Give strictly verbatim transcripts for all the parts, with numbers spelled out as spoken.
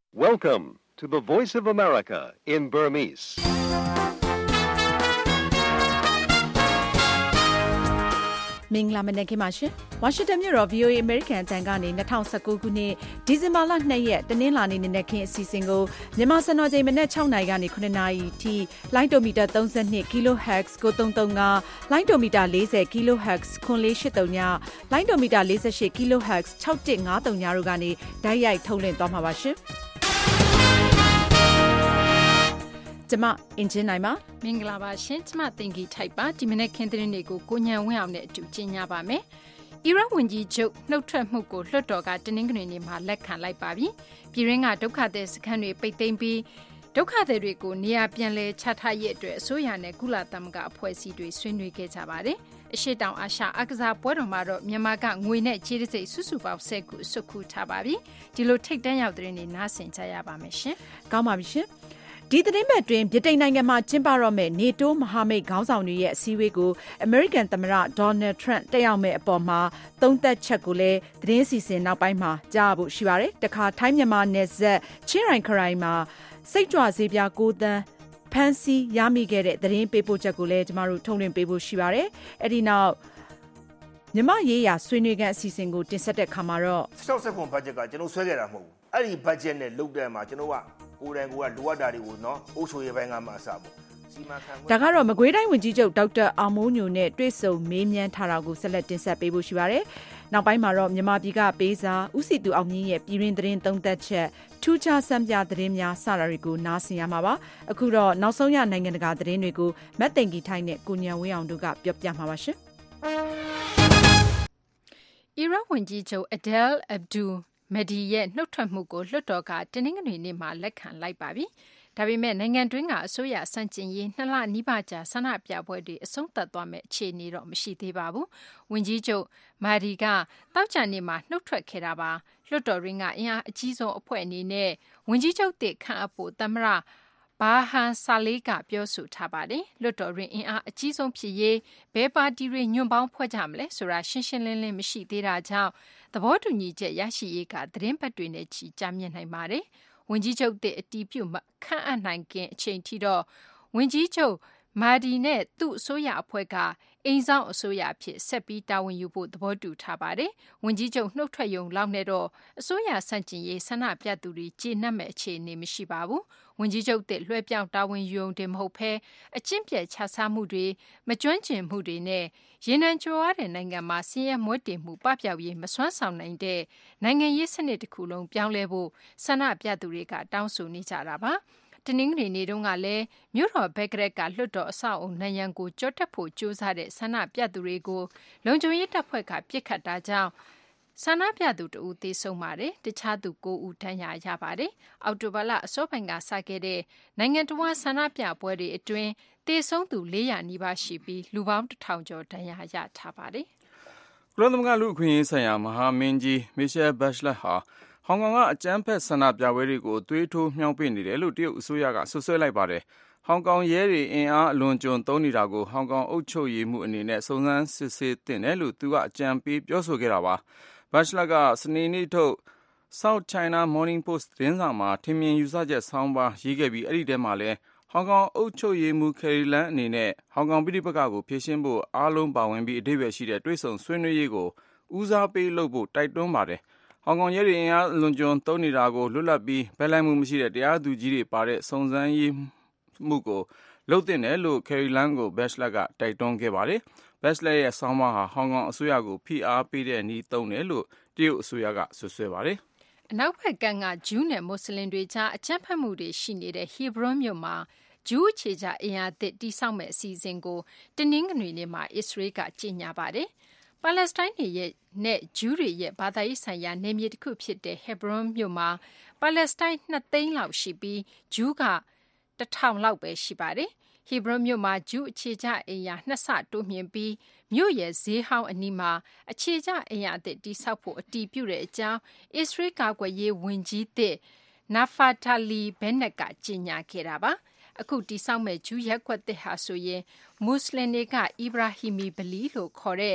Welcome to the Voice of America in Burmese. ။မင်္ဂလာမနက်ခင်းပါရှင်။ဝါရှင်တန်မြို့တော် ဗွီအိုအေ American အသံကနေ၂၀၁၉ခုနှစ်ဒီဇင်ဘာလ၂ရက်တနင်္လာနေ့နံနက်ခင်းအစီအစဉ်ကိုမြန်မာစံတော်ချိန်မနက်၆နာရီကနေ၇နာရီထိလိုင်းဒိုမီတာ၃၂ kilohertz ကိုသုံးသုံး၅လိုင်းဒိုမီတာ၄၀ kilohertz ခွန်လေး၈၃ညလိုင်းဒိုမီတာ၄၈ kilohertz ၆၁၅၃ညတို့ကနေဓာတ်ရိုက်ထုတ်လွှင့်သွားမှာပါရှင်။ကျမအင်ဂျင်နိုင်ပါမင်္ဂလာပါရှင်ကျမတင်ကြီးထိုက်ပါဒီမနေ့ခင်းသတင်းတွေကိုကိုညံဝင်းအောင်နဲ့အတူကျင်းကြပါမယ်အီရတ်ဝန်ကြီးချုပ်နှုတ်ထွက်မှုကိုလွှတ်တော်ကတနင်္ဂနွေနေ့မှာလက်ခံလိုက်ပါပြီပြည်ရင်းကဒုက္ခသည်စခန်းတွေပိတ်သိမ်းပြီးဒုက္ခသည်တွေကိုနေရာပြန်လည်ချထားရေးအတွက်အစိုးရနဲ့ကုလသမဂ္ဂအဖွဲ့အစည်းတွေဆွေးနွေးခဲ့ကြပါတယ်အရှိတောင်အာရှအကစားပွဲတော်မှာတော့မြန်မာကငွေနဲ့ကြေးတစိမ့်စုစုပေါင်း၁၀ခုစုခုထားပါပြီဒီလိုထိတ်တန့်ရောက်တဲ့နေနားဆင်ကြရပါမယ်ရှင်ကောင်းပါပြီရှင်ဒီသတင်းပတ်တွင်ဗြိတိန်နိုင်ငံမှာကျင်းပတော့မဲ့နေတိုးမဟာမိတ်ခေါင်းဆောင်တွေရဲ့အစည်းအဝေးကိုအမေရိကန်သမ္မတဒေါ်နယ်ထရန့်တက်ရောက်မဲ့အပေါ်မှာသုံးသက်ချက်ကိုလည်းသတင်းစီစဉ်နောက်ပိုင်းမှာကြားဖို့ရှိပါတယ်။တခါထိုင်းမြန်မာနယ်စပ်ချင်းရိုင်ခရိုင်မှာစိတ်ကြွဆေးပြား၉သန်းဖမ်းဆီးရမိခဲ့တဲ့သတင်းပေးပို့ချက်ကိုလည်းကျမတို့ထုတ်လွှင့်ပေးဖို့ရှိပါတယ်။အဲ့ဒီနောက်မြမရေးရာဆွေးနွေးခန်းအစီအစဉ်ကိုတင်ဆက်တဲ့ခါမှာတော့၆၀ခွန်ဘတ်ဂျက်ကကျွန်တော်ဆွဲခဲ့တာမဟုတ်ဘူး။အဲ့ဒီဘတ်ဂျက်နဲ့လုပ်တဲ့မှာကျွန်တော်ကကိုယ်တိုင်ကိုယ်ကလိုအပ်တာတွေကိုနော်အုပ်ချုပ်ရေးပိုင်းကမှအစားပေါ့စီမံခန့်ခွဲဒါကတော့မကွေးတိုင်းဝန်ကြီးချုပ်ဒေါက်တာအောင်မိုးညိုနဲ့တွေ့ဆုံမေးမြန်းထားတာကိုဆက်လက်တင်ဆက်ပေးဖို့ရှိပါတယ်။နောက်ပိုင်းမှာတော့မြန်မာပြည်ကပေးစာဦးစီသူအောင်မြင့်ရဲ့ပြည်တွင်းသတင်းသုံးသက်ချက်ထူးခြားစံပြသတင်းများစတာတွေကိုနားဆင်ရမှာပါ။အခုတော့နောက်ဆုံးရနိုင်ငံတကာသတင်းတွေကိုမတ်သိင်္ဂီထိုင်းနဲ့ကိုညံဝင်းအောင်တို့ကပြောပြမှာပါရှင်။အီရတ်ဝန်ကြီးချုပ်အဒဲလ်အဗ်ဒူမဒီရဲ့နှုတ်ထွက်မှုကိုလွှတ်တော်ကတနင်္ဂနွေနေ့မှာလက်ခံလိုက်ပါပြီ။ဒါပေမဲ့နိုင်ငံတွင်းကအစိုးရစန့်ကျင်ရေးနှစ်လနီးပါးကြာဆန္ဒပြပွဲတွေအဆုံးသတ်သွားမဲ့အခြေအနေတော့မရှိသေးပါဘူး။ဝန်ကြီးချုပ်မာဒီကတောက်ချန်နေ့မှာနှုတ်ထွက်ခဲ့တာပါ။လွှတ်တော်ရင်းကအင်အားအကြီးဆုံးအဖွဲ့အနေနဲ့ဝန်ကြီးချုပ်တစ်ခန့်အပ်ဖို့သမ္မတဘာဟန်ဆာလေးကပြောဆိုထားပါတယ်။လွှတ်တော်ရင်းအင်အားအကြီးဆုံးဖြစ်ရေးဘယ်ပါတီတွေညွန့်ပေါင်းဖွဲ့ကြမလဲဆိုတာရှင်းရှင်းလင်းလင်းမရှိသေးတာကြောင့်သဘောတူညီချက်ရရှိရေးကသတင်းပတ်တွေနဲ့ချီကြာမြင့်နိုင်ပါတယ်။ဝန်ကြီးချုပ်တဲ့အတီးပြုတ်ခန့်အပ်နိုင်ခင်အချိန်ထိတော့ဝန်ကြီးချုပ်မာဒီနဲ့သူ့အစိုးရအဖွဲ့ကအိမ်ဆောင်အစိုးရအဖြစ်ဆက်ပြီးတာဝန်ယူဖို့သဘောတူထားပါတယ်။ဝန်ကြီးချုပ်နှုတ်ထွက်ရုံလောက်နဲ့တော့အစိုးရဆန့်ကျင်ရေးဆန္ဒပြသူတွေကျေနပ်မဲ့အခြေအနေမရှိပါဘူး။ဝန်ကြီးချုပ်တဲ့လွှဲပြောင်းတာဝန်ယူုံတင်မဟုတ်ဘဲအကျင့်ပြတ်ချစားမှုတွေမကျွမ်းကျင်မှုတွေနဲ့ရေနံကြွားတဲ့နိုင်ငံမှာဆင်းရဲမွဲတေမှုပပျောက်ရေးမစွမ်းဆောင်နိုင်တဲ့နိုင်ငံရေးစနစ်တစ်ခုလုံးပြောင်းလဲဖို့ဆန္ဒပြသူတွေကတောင်းဆိုနေကြတာပါ။တနင်္ဂနွေနေ့တုန်းကလည်းမြို့တော်ဘက်ဂရက်ကလွှတ်တော်အဆောက်အုံနံရံကိုကြောတက်ဖို့ကြိုးစားတဲ့ဆန္ဒပြသူတွေကိုလုံခြုံရေးတပ်ဖွဲ့ကပစ်ခတ်တာကြောင့်ဆန္ဒပြသူတဦးသေဆုံးပါတယ်တခြားသူ၉ဦးဒဏ်ရာရပါတယ်အော်တိုဘာလအစောပိုင်းကစခဲ့တဲ့နိုင်ငံတော်ဆန္ဒပြပွဲတွေအတွင်းသေဆုံးသူ၄ရာနီးပါးရှိပြီးလူပေါင်းတစ်ထောင်ကျော်ဒဏ်ရာရထားပါတယ်ကုလသမဂ္ဂလူ့အခွင့်အရေးဆိုင်ရာမဟာမင်းကြီးမီရှယ်ဘက်ရှလက်ဟာဟောင်ကောင်ကအကြမ်းဖက်ဆန္ဒပြပွဲတွေကိုသွေးထိုးမြှောက်ပစ်နေတယ်လို့တရုတ်အစိုးရကဆွဆွဲလိုက်ပါတယ်။ဟောင်ကောင်ရဲတွေအင်အားအလွန်ကျွံသုံးနေတာကိုဟောင်ကောင်အုပ်ချုပ်ရေးမှုအနေနဲ့စုံစမ်းစစ်ဆေးသင့်တယ်လို့သူကအကြံပေးပြောဆိုခဲ့တာပါ။ဘက်ရှလက်ကစနေနေ့ထုတ် South China Morning Post သတင်းစာမှာထင်မြင်ယူဆချက်ဆောင်းပါးရေးခဲ့ပြီးအဲ့ဒီထဲမှာလည်းဟောင်ကောင်အုပ်ချုပ်ရေးမှုကယ်ရီလန်အနေနဲ့ဟောင်ကောင်ပြည်ပကကိုဖြည့်ရှင်းဖို့အားလုံးပါဝင်ပြီးအဓိပ္ပာယ်ရှိတဲ့တွဲဆုံဆွေးနွေးရေးကိုဦးစားပေးလုပ်ဖို့တိုက်တွန်းပါတယ်။ဟောင်ကောင်ရဲတွေအင်အားလွန်ကျွံသုံးနေတာကိုလွတ်လပ်ပြီးဘက်လိုက်မှုမရှိတဲ့တရားသူကြီးတွေပါတဲ့စုံစမ်းရေးမှုကိုလုပ်တင်တယ်လို့ကယ်ရီလန်ကိုဘက်ရှလက်ကတိုက်တွန်းခဲ့ပါတယ်။ဘက်ရှလက်ရဲ့ဆောင်းပါးဟာဟောင်ကောင်အစိုးရကိုဖိအားပေးတဲ့နည်းသုံးတယ်လို့တရုတ်အစိုးရကဆွဆွဲပါတယ်။အနောက်ဘက်ကကဂျူးနဲ့မွတ်စလင်တွေကြားအကြမ်းဖက်မှုတွေရှိနေတဲ့ဟီဘရွန်မြို့မှာဂျူးအခြေချအင်အားသစ်တိစောက်မဲ့အစီအစဉ်ကိုတနင်္ဂနွေနေ့မှာအစ္စရေးကကြေညာပါတယ်။ပါလက်စတိုင်းတွေရဲ့နဲ့ဂျူးတွေရဲ့ဘာသာရေးဆိုင်ရာနေမြေတစ်ခုဖြစ်တဲ့ဟေဘရွန်မြို့မှာပါလက်စတိုင်းနှစ်သိန်းလောက်ရှိပြီးဂျူးကတစ်ထောင်လောက်ပဲရှိပါတယ်။ဟေဘရွန်မြို့မှာဂျူးအခြေချအိမ်ယာနှစ်ဆတိုးမြင့်ပြီးမြို့ရဲ့ဈေးဟောင်းအနီးမှာအခြေချအိမ်ယာအသစ်တိဆောက်ဖို့အတည်ပြုတဲ့အကြောင်းအစ္စရေးကာကွယ်ရေးဝန်ကြီးသစ်နာဖာတာလီဘဲနက်ကကြေညာခဲ့တာပါ။အခုတိဆောက်မဲ့ဂျူးရက်ကွက်သစ်ဟာဆိုရင်မွတ်စလင်တွေကအီဘရာဟီမီဗလီလို့ခေါ်တဲ့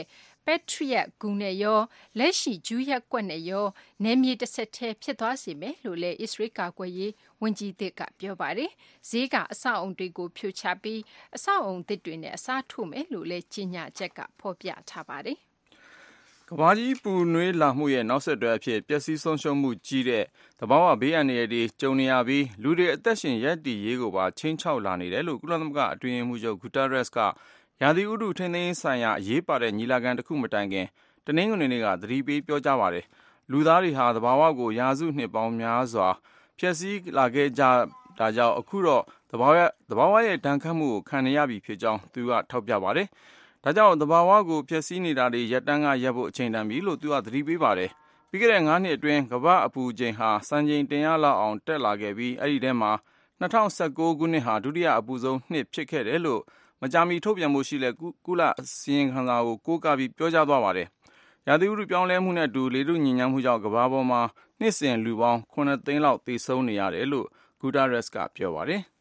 Patriot ကူနဲ့ရောလက်ရှိဂျူးရက်ကွက်နဲ့ရောနယ်မြေတစ်ဆက်တည်းဖြစ်သွားစေမယ်လို့လည်းအစ္စရေးကာကွယ်ရေးဝန်ကြီးသစ်ကပြောပါတယ်။ဈေးကအဆောက်အုံတွေကိုဖြိုချပြီးအဆောက်အုံသစ်တွေနဲ့အစားထိုးမယ်လို့လည်းကြေညာချက်ကဖော်ပြထားပါတယ်။ကမ္ဘာကြီးပူနွေးလာမှုရဲ့နောက်ဆက်တွဲအဖြစ်ပျက်စီးဆုံးရှုံးမှုကြီးတဲ့သဘာဝဘေးအန္တရာယ်တွေကြုံနေရပြီးလူတွေအသက်ရှင်ရပ်တည်ရေးကိုပါချိန်ချောက်လာနေတယ်လို့ကုလသမဂ္ဂအတွင်းရေးမှူးချုပ်ဂူတာရက်စ်ကရာသီဥတုထိန်းသိမ်းရေးဆိုင်ရာအရေးပါတဲ့ညီလာခံတစ်ခုမတိုင်ခင်တနင်္ဂနွေနေ့ကသတိပေးပြောကြားပါတယ်။လူသားတွေဟာသဘာဝကိုရာစုနှစ်ပေါင်းများစွာဖျက်ဆီးလာခဲ့ကြတာကြောင့်အခုတော့သဘာဝသဘာဝရဲ့ဒဏ်ခတ်မှုကိုခံနေရပြီဖြစ်ကြောင်းသူကထောက်ပြပါတယ်။ဒါကြောင့်သဘာဝကိုဖျက်ဆီးနေတာတွေရပ်တန်းကရပ်ဖို့အချိန်တန်ပြီလို့သူကသတိပေးပါတယ်။ပြီးခဲ့တဲ့ငါးနှစ်အတွင်းကမ္ဘာအပူချိန်ဟာစံချိန်တင်ရလောက်အောင်တက်လာခဲ့ပြီးအဲ့ဒီထဲမှာ၂၀၁၉ခုနှစ်ဟာဒုတိယအပူဆုံးနှစ်ဖြစ်ခဲ့တယ်လို့မကြာမီထုတ်ပြန်မှုရှိတဲ့ကုလစီရင်ခံစာကိုကိုးကားပြီးပြောကြားသွားပါတယ်။ရာသီဥတုပြောင်းလဲမှုနဲ့အတူလေထုညစ်ညမ်းမှုကြောင့်ကမ္ဘာပေါ်မှာနှစ်စဉ်လူပေါင်းခုနှစ်သိန်းလောက်သေဆုံးနေရတယ်လို့ဂူတာရက်စ်ကပြောပါတယ်။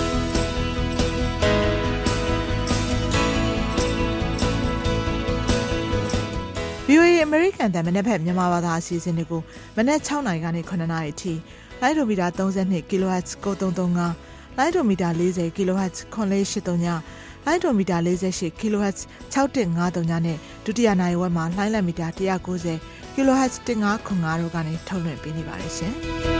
ဗီအိုအေ American တန်မနေ့ဖက်မြန်မာဘာသာအစီအစဉ်တွေကိုမနေ့၆နာရီကနေခုနှစ်နာရီအထိလိုင်းဒိုမီတာသုံး၂ kHz ကိုသုံးသုံး၅လိုင်းဒိုမီတာ၄၀ kHz ခွန်လေး၈၃ညလိုင်းဒိုမီတာ၄၈ kHz ၆၁၅၃ညနဲ့ဒုတိယနိုင်ဝက်မှာလိုင်းလမီတာ၁၉၀ kHz ၁၅ခွန်၅တို့ကနေထုတ်လွှင့်ပေးနေပါတယ်ရှင်။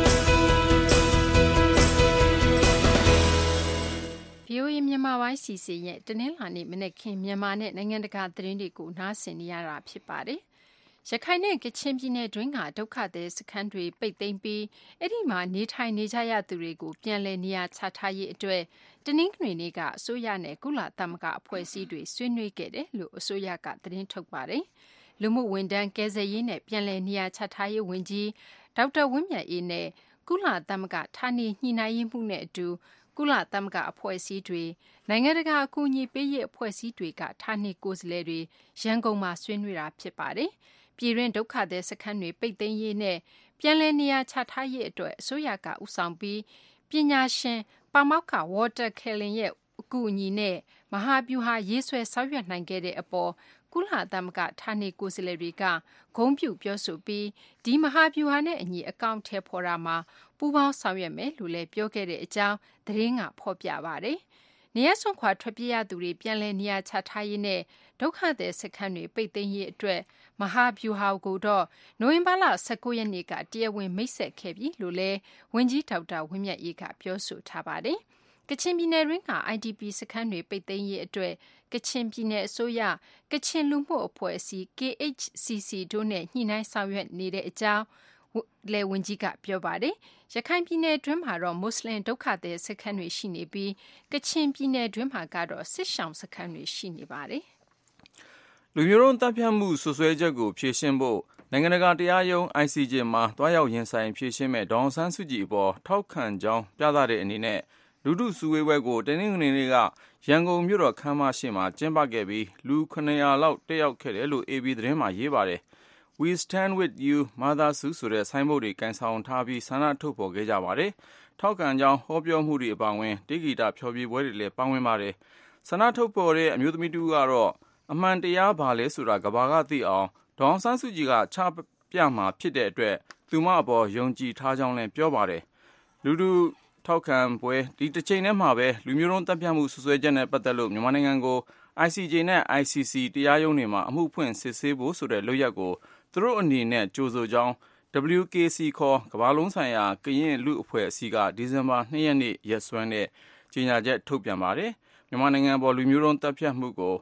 ဗီအိုအေမြန်မာပိုင်းစီစဉ်ရဲ့တနင်္လာနေ့မနေ့ခင်မြန်မာနဲ့နိုင်ငံတကာသတင်းတွေကိုနားဆင်နေရတာဖြစ်ပါတယ်။ရခိုင်နဲ့ကချင်ပြည်နယ်တွင်းကဒုက္ခသည်စခန်းတွေပိတ်သိမ်းပြီးအဲ့ဒီမှာနေထိုင်နေကြရသူတွေကိုပြန်လည်နေရာချထားရေးအတွက်တနင်္ဂနွေနေ့ကအစိုးရနဲ့ကုလသမဂ္ဂအဖွဲ့အစည်းတွေဆွေးနွေးခဲ့တယ်လို့အစိုးရကသတင်းထုတ်ပါတယ်။လူမှုဝန်ထမ်းကယ်ဆယ်ရေးနဲ့ပြန်လည်နေရာချထားရေးဝန်ကြီးဒေါက်တာဝင်းမြတ်အေးနဲ့ကုလသမဂ္ဂဌာနေညှိနှိုင်းရေးမှုနဲ့အတူကုလသမဂ္ဂအဖွဲ့အစည်းတွေနိုင်ငံတကာအကူအညီပေးရေးအဖွဲ့အစည်းတွေကဌာနေကိုယ်စားလှယ်တွေရန်ကုန်မှာဆွေးနွေးတာဖြစ်ပါတယ်။ပြည်တွင်းဒုက္ခသည်စခန်းတွေပိတ်သိမ်းရေးနဲ့ပြန်လည်နေရာချထားရေးအတွက်အစိုးရကဦးဆောင်ပြီးပညာရှင်ပါမောက္ခ Walter Kellen ရဲ့အကူအညီနဲ့မဟာဗျူဟာရေးဆွဲဆောင်ရွက်နိုင်ခဲ့တဲ့အပေါ်ကုလသမဂ္ဂဌာနေကိုယ်စားလှယ်တွေကဂုဏ်ပြုပြောဆိုပြီးဒီမဟာဗျူဟာနဲ့အညီအကောင့်ထဲပေါ်တာမှာပူးပေါင်းဆောင်ရွက်မယ်လို့လည်းပြောခဲ့တဲ့အကြောင်းသတင်းကဖော်ပြပါတယ်။နေရဆွန်ခွာထွက်ပြေးရသူတွေပြန်လည်နေရာချထားရေးနဲ့ဒုက္ခသည်စခန်းတွေပိတ်သိမ်းရေးအတွက်မဟာဗျူဟာကိုတော့နိုဝင်ဘာလ၁၉ရက်နေ့ကတရားဝင်မိတ်ဆက်ခဲ့ပြီလို့လည်းဝန်ကြီးဒေါက်တာဝင်းမြတ်အေးကပြောဆိုထားပါတယ်။ကချင်ပြည်နယ်တွင်းက အိုင်ဒီပီ စခန်းတွေပိတ်သိမ်းရေးအတွက်ကချင်ပြည်နယ်အစိုးရကချင်လူမှုအဖွဲ့အစည်း K H C C တို့နဲ့ညှိနှိုင်းဆောင်ရွက်နေတဲ့အကြောင်းလဲဝန်ကြီးကပြောပါတယ်။ရခိုင်ပြည်နယ်တွင်းမှာတော့မွတ်စလင်ဒုက္ခသည်စခန်းတွေရှိနေပြီးကချင်ပြည်နယ်တွင်းမှာကတော့စစ်ရှောင်စခန်းတွေရှိနေပါတယ်။လူမျိုးတုံးတပ်ဖြတ်မှုဆွဆွဲချက်ကိုဖြေရှင်းဖို့နိုင်ငံတကာတရားရုံး I C J မှာတွားရောက်ရင်ဆိုင်ဖြေရှင်းမဲ့ဒေါအောင်ဆန်းစုကြည်အပေါ်ထောက်ခံကြောင်းပြသတဲ့အနေနဲ့လူထုစုဝေးပွဲကိုတနင်္ဂနွေနေ့ကရန်ကုန်မြို့တော်ခမ်းမရှိမှာကျင်းပခဲ့ပြီးလူခုနှစ်ရာလောက်တက်ရောက်ခဲ့တယ်လို့ A B သတင်းမှာရေးပါတယ်။ We stand with you Mother Su ဆိုတဲ့ဆိုင်းဘုတ်တွေကန်ဆောင်ထားပြီးဆန္ဒထုတ်ဖော်ခဲ့ကြပါတယ်။ထောက်ခံကြောင်းဟောပြောမှုတွေအပါအဝင်တေဂီတာဖျော်ဖြေပွဲတွေလည်းပါဝင်ပါတယ်။ဆန္ဒထုတ်ဖော်တဲ့အမျိုးသမီးတူကတော့အမှန်တရားဘာလဲဆိုတာကဘာကသိအောင်ဒေါအောင်ဆန်းစုကြည်ကချပြမှာဖြစ်တဲ့အတွက်သူမအပေါ်ယုံကြည်ထားကြောင်းလည်းပြောပါတယ်။လူထုထောက်ခံပွဲဒီတစ်ချိန်ထဲမှာပဲလူမျိုးတုံးတပ်ဖြတ်မှုဆွဆွဲချက်နဲ့ပတ်သက်လို့မြန်မာနိုင်ငံကို I C J နဲ့ I C C တရားရုံးတွေမှာအမှုဖွင့်စစ်ဆေးဖို့ဆိုတဲ့လုပ်ရက်ကိုသူတို့အနေနဲ့ကြိုဆိုကြောင်း W K C ခေါ်ကမ္ဘာလုံးဆိုင်ရာကရင်လူအဖွဲ့အစည်းကဒီဇင်ဘာ၂ရက်နေ့ရက်စွဲနဲ့ကြေညာချက်ထုတ်ပြန်ပါတယ်။မြန်မာနိုင်ငံပေါ်လူမျိုးတုံးတပ်ဖြတ်မှုကို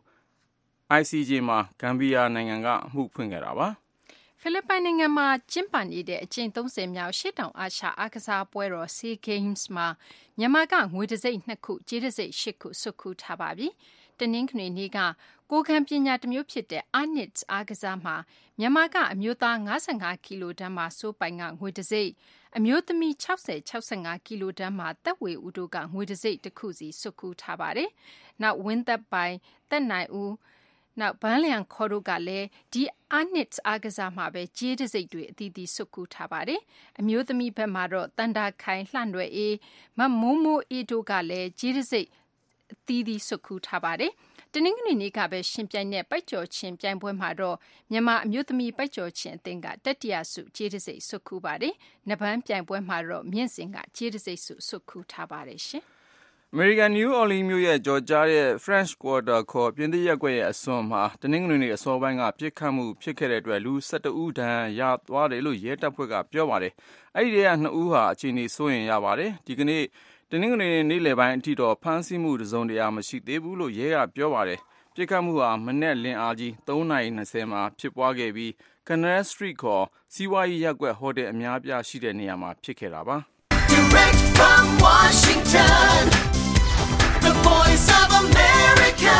I C J မှာဂမ်ဘီယာနိုင်ငံကအမှုဖွင့်ခဲ့တာပါဖိလစ်ပိုင်နိုင်ငံမှာကျင်းပနေတဲ့အကြိမ်သုံးဆယ်မြောက်ရှေ့တောင်အာရှအားကစားပွဲတော် SEA Games မှာမြန်မာကငွေတံဆိပ်နှစ်ခုကြေးတံဆိပ်ရှစ်ခုဆွတ်ခူးထားပါပြီ။တနင်္ဂနွေနေ့ကကိုယ်ခံပညာတစ်မျိုးဖြစ်တဲ့ Arnett အားကစားမှာမြန်မာကအမျိုးသား၅၅ကီလိုတန်းမှာစိုးပိုင်ကငွေတံဆိပ်အမျိုးသမီး၆၀ ၆၅ကီလိုတန်းမှာသက်ဝေဦးတို့ကငွေတံဆိပ်တစ်ခုစီဆွတ်ခူးထားပါတယ်။နောက်ဝင်းသက်ပိုင်သက်နိုင်ဦးနောက်ဗန်းလျံခေါ်တို့ကလည်းဒီအာနစ်အားကစားမှာပဲကြေးတစိတ်တွေအသီးသီးဆွတ်ခူးထားပါတယ်။အမျိုးသမီးဘက်မှာတော့တန်တာခိုင်လှလွယ်အေးမမိုးမိုးအေးတို့ကလည်းကြေးတစိတ်အသီးသီးဆွတ်ခူးထားပါတယ်။တနင်္ဂနွေနေ့ကပဲရှင်ပြိုင်တဲ့ပိုက်ကျော်ချင်းပြိုင်ပွဲမှာတော့မြန်မာအမျိုးသမီးပိုက်ကျော်ချင်းအသင်းကတတိယဆုကြေးတစိမ့်ဆွတ်ခူးပါတယ်။နဗန်းပြိုင်ပွဲမှာတော့မြင့်စင်ကကြေးတစိမ့်ဆုဆွတ်ခူးထားပါတယ်ရှင်။ American New Orleans မြို့ရဲ့ကြော်ကြားရဲ့ French Quarter ခေါ်ပြင်သစ်ရပ်ကွက်ရဲ့အစွန်မှာတနင်္ဂနွေနေ့အစောပိုင်းကပြစ်ခတ်မှုဖြစ်ခဲ့တဲ့အတွက်လူ၁၁ဦးဒဏ်ရာရသွားတယ်လို့ရဲတပ်ဖွဲ့ကပြောပါတယ်။အဲ့ဒီထဲကနှစ်ဦးဟာအခြေအနေစိုးရိမ်ရပါတယ်။ဒီကနေ့တနင်္ဂနွေနေ့နေ့လယ်ပိုင်းအထိတော့ဖမ်းဆီးမှုတစုံတရာမရှိသေးဘူးလို့ရဲကပြောပါတယ်။ပြစ်ခတ်မှုဟာမနေ့လင်းအားကြီး၃နာရီ၂၀မှာဖြစ်ပွားခဲ့ပြီး Canal Street ခေါ်စီးပွားရေးရပ်ကွက်ဟိုတယ်အများပြားရှိတဲ့နေရာမှာဖြစ်ခဲ့တာပါ။ Direct from Washington The Voice of America,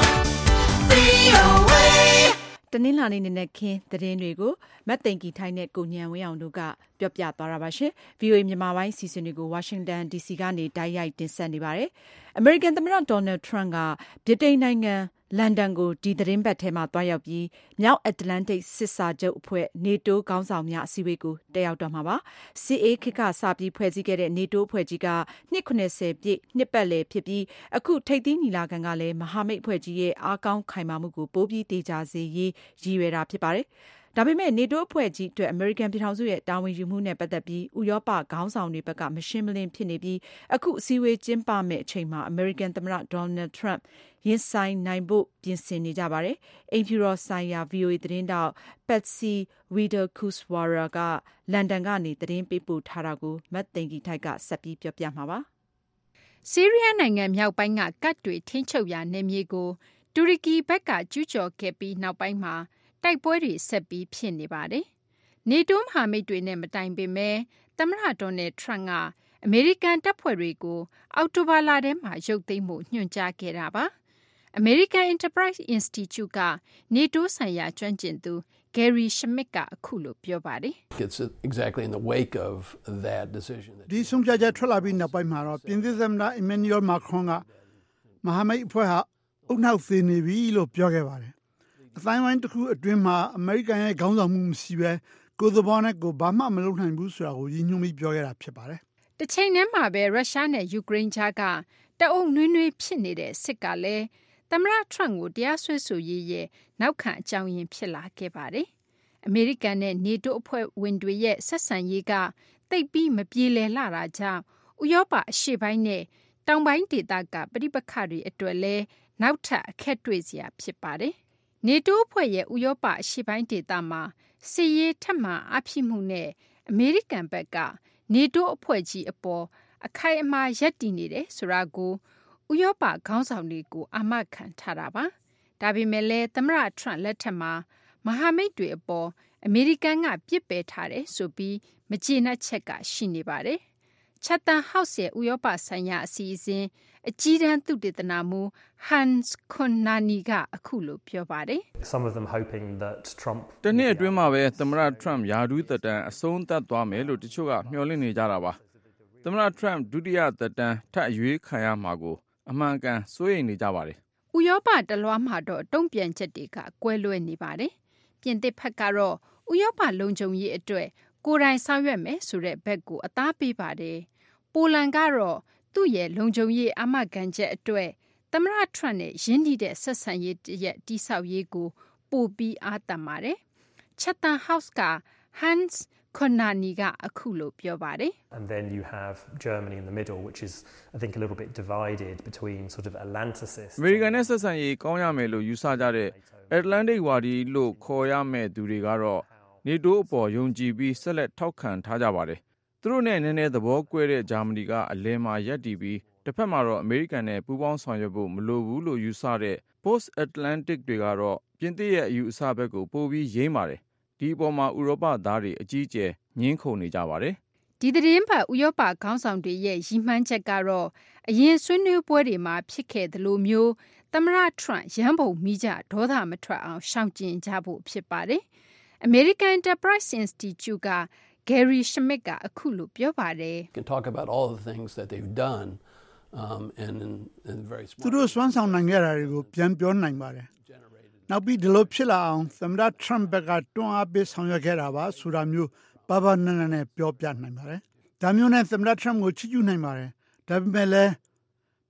V O A တနင်္လာနေ့နေ့ခင်းသတင်းတွေကိုမတ်သိန်ကီထိုင်းနဲ့ကိုညံဝင်းအောင်တို့ကပြောပြသွားတာပါရှင်။ ဗွီအိုအေ မြန်မာပိုင်းစီစဉ်တွေကိုဝါရှင်တန်ဒီစီကနေတိုက်ရိုက်တင်ဆက်နေပါတယ်။ အမေရိကန်သမ္မတဒေါ်နယ်ထရန့်ကဗြိတိန်နိုင်ငံလန်ဒန်ကိုဒီသတင်းပတ်ထဲမှာသွားရောက်ပြီးမြောက်အတ္တလန်တိတ်စစ်စာချုပ်အဖွဲ့ NATO ခေါင်းဆောင်များအစည်းအဝေးကိုတက်ရောက်တော့မှာပါ။စစ်အေးခေတ်ကစပြီးဖွဲ့စည်းခဲ့တဲ့ NATO အဖွဲ့ကြီးကနှစ်၇၀ပြည့်နှစ်ပတ်လည်ဖြစ်ပြီးအခုထိပ်သီးညီလာခံကလည်းမဟာမိတ်အဖွဲ့ကြီးရဲ့အားကောင်းခိုင်မာမှုကိုပိုပြီးတေချာစေရေးရည်ရွယ်တာဖြစ်ပါတယ်။ဒါပေမဲ့ NATO အဖွဲ့ကြီးအတွက်အမေရိကန်ပြည်ထောင်စုရဲ့တာဝန်ယူမှုနဲ့ပတ်သက်ပြီးဥရောပခေါင်းဆောင်တွေဘက်ကမရှင်းမလင်းဖြစ်နေပြီးအခုအစည်းအဝေးကျင်းပမယ့်အချိန်မှာအမေရိကန်သမ္မတဒေါ်နယ်ထရန့်ရင်ဆိုင်နိုင်ဖို့ပြင်ဆင်နေကြပါတယ်။အိမ်ဖြူတော်ဆိုင်ရာ ဗွီအိုအေ သတင်းတောက် Patsy Widakuswara ကလန်ဒန်ကနေသတင်းပေးပို့ထားတာကိုမတ်သိင်္ဂီထိုက်ကဆက်ပြီးပြောပြမှာပါ။ဆီးရီးယားနိုင်ငံမြောက်ပိုင်းကကတ်တွေထိန်းချုပ်ရာနယ်မြေကိုတူရကီဘက်ကကျူးကျော်ခဲ့ပြီးနောက်ပိုင်းမှာတိုက်ပွဲတွေဆက်ပြီးဖြစ်နေပါတယ်။ NATO မဟာမိတ်တွေနဲ့မတိုင်ပေမဲ့သမ္မတဒေါ်နယ်ထရန့်ကအမေရိကန်တပ်ဖွဲ့တွေကိုအောက်တိုဘာလထဲမှာရုပ်သိမ်းဖို့ညွှန်ကြားခဲ့တာပါ။ American Enterprise Institute က NATO ဆိုင်ရာကျွမ်းကျင်သူ Gary Schmidt ကအခုလိုပြောပါတယ်။ It's exactly in the wake of that decision. ဒီဆုံးဖြတ်ချက်ထွက်လာပြီးနောက်ပိုင်းမှာတော့ပြင်သစ်သမ္မတ Emmanuel Macron ကမဟာမိတ်အဖွဲ့ဟာအုတ်နောက်သေးနေပြီလို့ပြောခဲ့ပါတယ်။အတိုင်းဝိုင်းတစ်ခုအတွင်းမှာအမေရိကန်ရဲ့ခေါင်းဆောင်မှုမရှိဘဲကိုယ်သဘောနဲ့ကိုဘာမှမလုပ်နိုင်ဘူးဆိုတာကိုရည်ညွှန်းပြီးပြောခဲ့တာဖြစ်ပါတယ်။တစ်ချိန်တည်းမှာပဲရုရှားနဲ့ယူကရိန်းကြားကတအုပ်နွေးနွေးဖြစ်နေတဲ့စစ်ကလည်းသမ္မတထရန့်ကိုတရားစွဲဆိုရေးရဲ့နောက်ခံအကြောင်းရင်းဖြစ်လာခဲ့ပါတယ်။ အမေရိကန်နဲ့ NATO အဖွဲ့ဝင်တွေရဲ့ဆက်ဆံရေးကသိပ်ပြီးမပြေလည်လာတာကြောင့်ဥရောပအရှေ့ပိုင်းနဲ့တောင်ပိုင်းဒေသကပဋိပက္ခတွေအတွက်လည်းနောက်ထပ်အခက်တွေ့စရာဖြစ်ပါတယ်။ NATO အဖွဲ့ရဲ့ဥရောပအရှေ့ပိုင်းဒေသမှာစစ်ရေးထပ်မံအားဖြည့်မှုနဲ့အမေရိကန်ဘက်က NATO အဖွဲ့ကြီးအပေါ်အခိုင်အမာရပ်တည်နေတယ်ဆိုတာကိုဥရောပခေါင်းဆောင်တွေကိုအာမခံထားတာပါ။ဒါပေမဲ့လည်းသမ္မတထရန့်လက်ထက်မှာမဟာမိတ်တွေအပေါ်အမေရိကန်ကပြစ်ပယ်ထားတယ်ဆိုပြီးမကျေနပ်ချက်ကရှိနေပါတယ်။ Chatham House ရဲ့ဥရောပဆိုင်ရာအစီအစဉ်အကြီးတန်းသုတေသနမှူး Hans Konnani ကအခုလိုပြောပါတယ်။ Some of them hoping that Trump တနှစ်အတွင်းမှာပဲသမ္မတထရန့်ယာဒူးသက်တမ်းအဆုံးသတ်သွားမယ်လို့တချို့ကမျှော်လင့်နေကြတာပါ။သမ္မတထရန့်ဒုတိယသက်တမ်းထပ်ရွေးခံရမှာကိုအမှန်ကန်စိုးရိမ်နေကြပါတယ်။ဥရောပတလွှားမှာတော့တုံ့ပြန်ချက်တွေကကွဲလွဲနေပါတယ်။ပြင်သစ်ဘက်ကတော့ဥရောပလုံခြုံရေးအတွက်ကိုယ်တိုင်ဆောင်ရွက်မယ်ဆိုတဲ့ဘက်ကိုအသားပေးပါတယ်။ပိုလန်ကတော့သူ့ရဲ့လုံခြုံရေးအာမခံချက်အတွက်သမ္မတထရန့်နဲ့ရင်းနှီးတဲ့ဆက်ဆံရေးရဲ့တိဆောက်ရေးကိုပိုပြီးအားသန်ပါတယ်။ Chatham House က Hans Konnani ကအခုလိုပြောပါတယ်။ And then you have Germany in the middle which is I think a little bit divided between sort of Atlanticist အမေရိကန်နဲ့ဆက်ဆံရေးကောင်းရမယ်လို့ယူဆကြတဲ့ Atlantic ဝါဒီလို့ခေါ်ရမယ့်သူတွေကတော့ NATO အပေါ်ယုံကြည်ပြီးဆက်လက်ထောက်ခံထားကြပါတယ်။သူတို့နဲ့နည်းနည်းသဘောကွဲတဲ့ဂျာမနီကအလယ်မှာရပ်တည်ပြီးတစ်ဖက်မှာတော့အမေရိကန်နဲ့ပူးပေါင်းဆောင်ရွက်ဖို့မလိုဘူးလို့ယူဆတဲ့ Post Atlantic တွေကတော့ပြင်သစ်ရဲ့အယူအဆဘက်ကိုပိုပြီးယိမ်းပါတယ်။ဒီအပေါ်မှာဥရောပသားတွေအကြီးအကျယ်ငင်းခုန်နေကြပါတယ်။ဒီသတင်းပတ်ဥရောပခေါင်းဆောင်တွေရဲ့ရည်မှန်းချက်ကတော့အရင်ဆွေးနွေးပွဲတွေမှာဖြစ်ခဲ့သလိုမျိုးသမ္မတထရန့်ရန်ပုံမိကြဒေါသမထွက်အောင်ရှောင်ကျဉ်ကြဖို့ဖြစ်ပါတယ်။ American Enterprise Institute က Gary Schmidt ကအခုလိုပြောပါတယ်။ You can talk about all the things that they've done um and in in very smart သူတို့စွမ်းဆောင်နိုင်ခဲ့တာတွေကိုပြန်ပြောနိုင်ပါတယ်။နောက်ပြီးဒီလိုဖြစ်လာအောင်သမ္မတထရန့်ဘက်ကတွန်းအားပေးဆောင်ရွက်ခဲ့တာပါဆိုတာမျိုးပါပါနနနဲ့ပြောပြနိုင်ပါတယ်။ဒါမျိုးနဲ့သမ္မတထရန့်ကိုချီးကျူးနိုင်ပါတယ်။ဒါပေမဲ့လည်းပ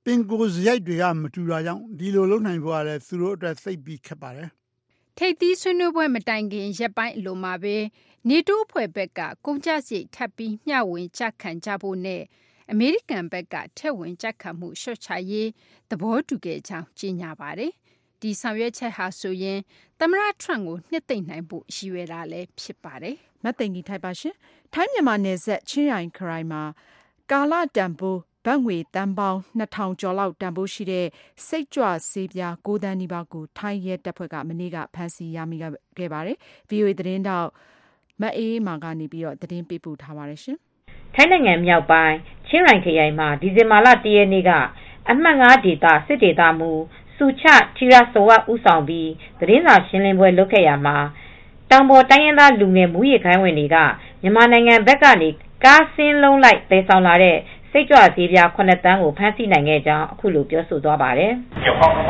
င်ကိုစရိုက်တွေကမတူတာကြောင့်ဒီလိုလုပ်နိုင်ဖို့ကလည်းသူတို့အတွက်သိပ်ပြီးခက်ပါတယ်ထိပ်သီးဆွေးနွေးပွဲမတိုင်ခင်ရက်ပိုင်းအလိုမှာပဲနေတိုးအဖွဲ့ဘက်ကကုန်ကျစရိတ်ထပ်ပြီးမျှဝေကျခံကြဖို့နဲ့အမေရိကန်ဘက်ကထက်ဝင်ကြက်ခံမှုလျှော့ချရေးသဘောတူခဲ့ကြောင်းကြေညာပါတယ်။ဒီဆောင်ရွက်ချက်ဟာဆိုရင်သမ္မတထရန့်ကိုနှစ်သိမ့်နိုင်ဖို့ရည်ရွယ်တာလည်းဖြစ်ပါတယ်။မတ်သိင်္ဂီထိုက်ပါရှင်။ထိုင်းမြန်မာနယ်စပ်ချင်းရိုင်ခရိုင်မှာကာလတန်ဖိုးဘတ်ငွေတန်ပေါင်းနှစ်ထောင်ကျော်လောက်တန်ဖိုးရှိတဲ့စိတ်ကြွဆေးပြား၉သန်းနီးပါးကိုထိုင်းရဲတပ်ဖွဲ့ကမနေ့ကဖမ်းဆီးရမိခဲ့ပါတယ်။ ဗွီအိုအေသတင်းတောက်မအေးမာကနေပြီးတော့သတင်းပေးပို့ထားပါတယ်ရှင်။ထိုင်းနိုင်ငံမြောက်ပိုင်းချင်းရိုင်ခရိုင်မှာဒီဇင်ဘာလတရက်နေ့ကအမှတ်၅ဒေသစစ်ဒေသမူစူချထီရာဆိုဝဦးဆောင်ပြီးသတင်းစာရှင်းလင်းပွဲလုပ်ခဲ့ရမှာတောင်ပေါ်တိုင်းရင်းသားလူငယ်မူရခိုင်းဝင်တွေကမြန်မာနိုင်ငံဘက်ကနေကားစင်းလုံးလိုက်တည်ဆောင်လာတဲ့စိတ်ကြွဆေးပြားခုနှစ်သန်းကိုဖမ်းဆီးနိုင်ခဲ့ကြောင်းအခုလိုပြောဆိုသွားပါတယ်။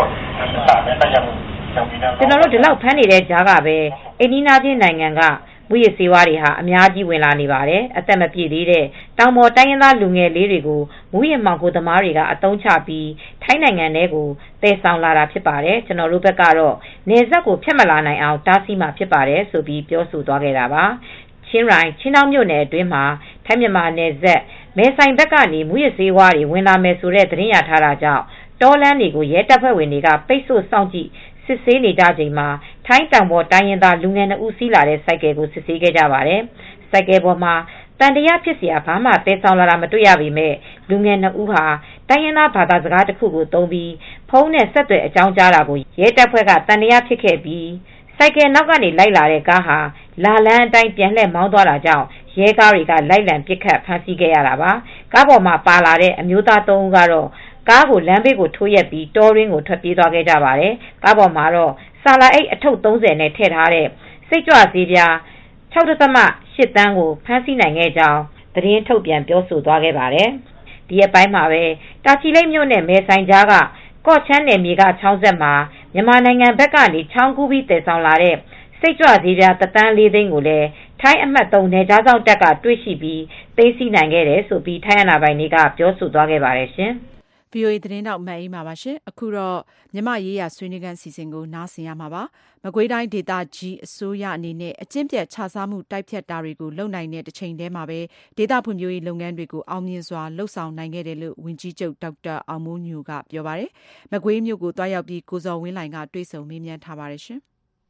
ကျွန်တော်တို့ဒီလောက်ဖမ်းနေတဲ့ကြားကပဲအိန္ဒိယချင်းနိုင်ငံကမူရစေဝါတွေဟာအများကြီးဝင်လာနေပါတယ်။အသက်မပြည့်သေးတဲ့တောင်ပေါ်တိုင်းရင်းသားလူငယ်လေးတွေကိုမူရမောင်ကိုသမားတွေကအတုံးချပြီးထိုင်းနိုင်ငံထဲကိုတည်ဆောင်လာတာဖြစ်ပါတယ်။ကျွန်တော်တို့ဘက်ကတော့နေဆက်ကိုဖျက်မလာနိုင်အောင်တားဆီးမှာဖြစ်ပါတယ်ဆိုပြီးပြောဆိုသွားခဲ့တာပါ။ချင်းရိုင်ချင်းတောင်မြို့နယ်အတွင်းမှာထိုင်းမြန်မာနယ်စပ်မဲဆိုင်ဘက်ကနေမူရစေဝါတွေဝင်လာမယ်ဆိုတဲ့သတင်းရထားတာကြောင့်တောလန်းတွေကိုရဲတပ်ဖွဲ့ဝင်တွေကပိတ်ဆို့စောင့်ကြည့်စစ်ဆေးနေကြချိန်မှာထိုင်းတောင်ပေါ်တိုင်းရင်းသားလူငယ်နှစ်ဦးစီးလာတဲ့စိုက်ကယ်ကိုစစ်ဆေးခဲ့ကြပါတယ်။စိုက်ကယ်ပေါ်မှာတန်တရားဖြစ်เสียဘာမှတဲဆောင်လာတာမတွေ့ရပေမဲ့လူငယ်နှစ်ဦးဟာတိုင်းရင်းသားဘာသာစကားတစ်ခုကိုသုံးပြီးဖုန်းနဲ့ဆက်သွယ်အကြောင်းကြားတာကိုရဲတပ်ဖွဲ့ကတန်တရားဖြစ်ခဲ့ပြီးစိုက်ကယ်နောက်ကနေလိုက်လာတဲ့ကားဟာလာလန်းအတိုင်းပြန်လှည့်မောင်းသွားတာကြောင့်ရဲကားတွေကလိုက်လံပစ်ခတ်ဖမ်းဆီးခဲ့ရတာပါ။ကားပေါ်မှာပါလာတဲ့အမျိုးသားသုံးဦးကတော့ကားကိုလမ်းဘေးကိုထိုးရက်ပြီးတောရင်းကိုထွက်ပြေးသွားခဲ့ကြပါတယ်။ကားပေါ်မှာတော့ဆာလာအိတ်အထုပ်သုံးဆယ်နဲ့ထည့်ထားတဲ့စိတ်ကြွဆေးပြား၆.၈သန်းကိုဖမ်းဆီးနိုင်ခဲ့ကြောင်းသတင်းထုတ်ပြန်ပြောဆိုသွားခဲ့ပါတယ်။ဒီရက်ပိုင်းမှာပဲတာချီလိတ်မြို့နယ်မဲဆိုင်ကြားကကော့ချန်းနယ်မြေကချောင်းဆက်မှာမြန်မာနိုင်ငံဘက်ကနေချောင်းကူးပြီးတည်ဆောင်လာတဲ့စိတ်ကြွဆေးပြားတစ်သန်းလေးသိန်းကိုလည်းထိုင်းအမှတ်သုံးနယ်ခြားစောင့်တပ်ကတွေ့ရှိပြီးသိမ်းဆည်းနိုင်ခဲ့တယ်ဆိုပြီးထိုင်းအာဏာပိုင်တွေကပြောဆိုသွားခဲ့ပါတယ်ရှင်။ဗွီအိုအေသတင်းတောက်မတ်အေးမှာပါရှင်အခုတော့မြမရေးရဆွေးနွေးခန်းစီစဉ်ကိုနားဆင်ရမှာပါမကွေးတိုင်းဒေသကြီးအစိုးရအနေနဲ့အကျင့်ပြတ်ခြစားမှုတိုက်ဖြတ်တာတွေကိုလုပ်နိုင်တဲ့တစ်ချိန်တည်းမှာပဲဒေသဖွံ့ဖြိုးရေးလုပ်ငန်းတွေကိုအောင်မြင်စွာလှုပ်ဆောင်နိုင်ခဲ့တယ်လို့ဝန်ကြီးချုပ်ဒေါက်တာအောင်မိုးညိုကပြောပါတယ်မကွေးမြို့ကိုတွားရောက်ပြီးကိုဇော်ဝင်းလှိုင်ကတွေ့ဆုံမေးမြန်းထားပါတယ်ရှင်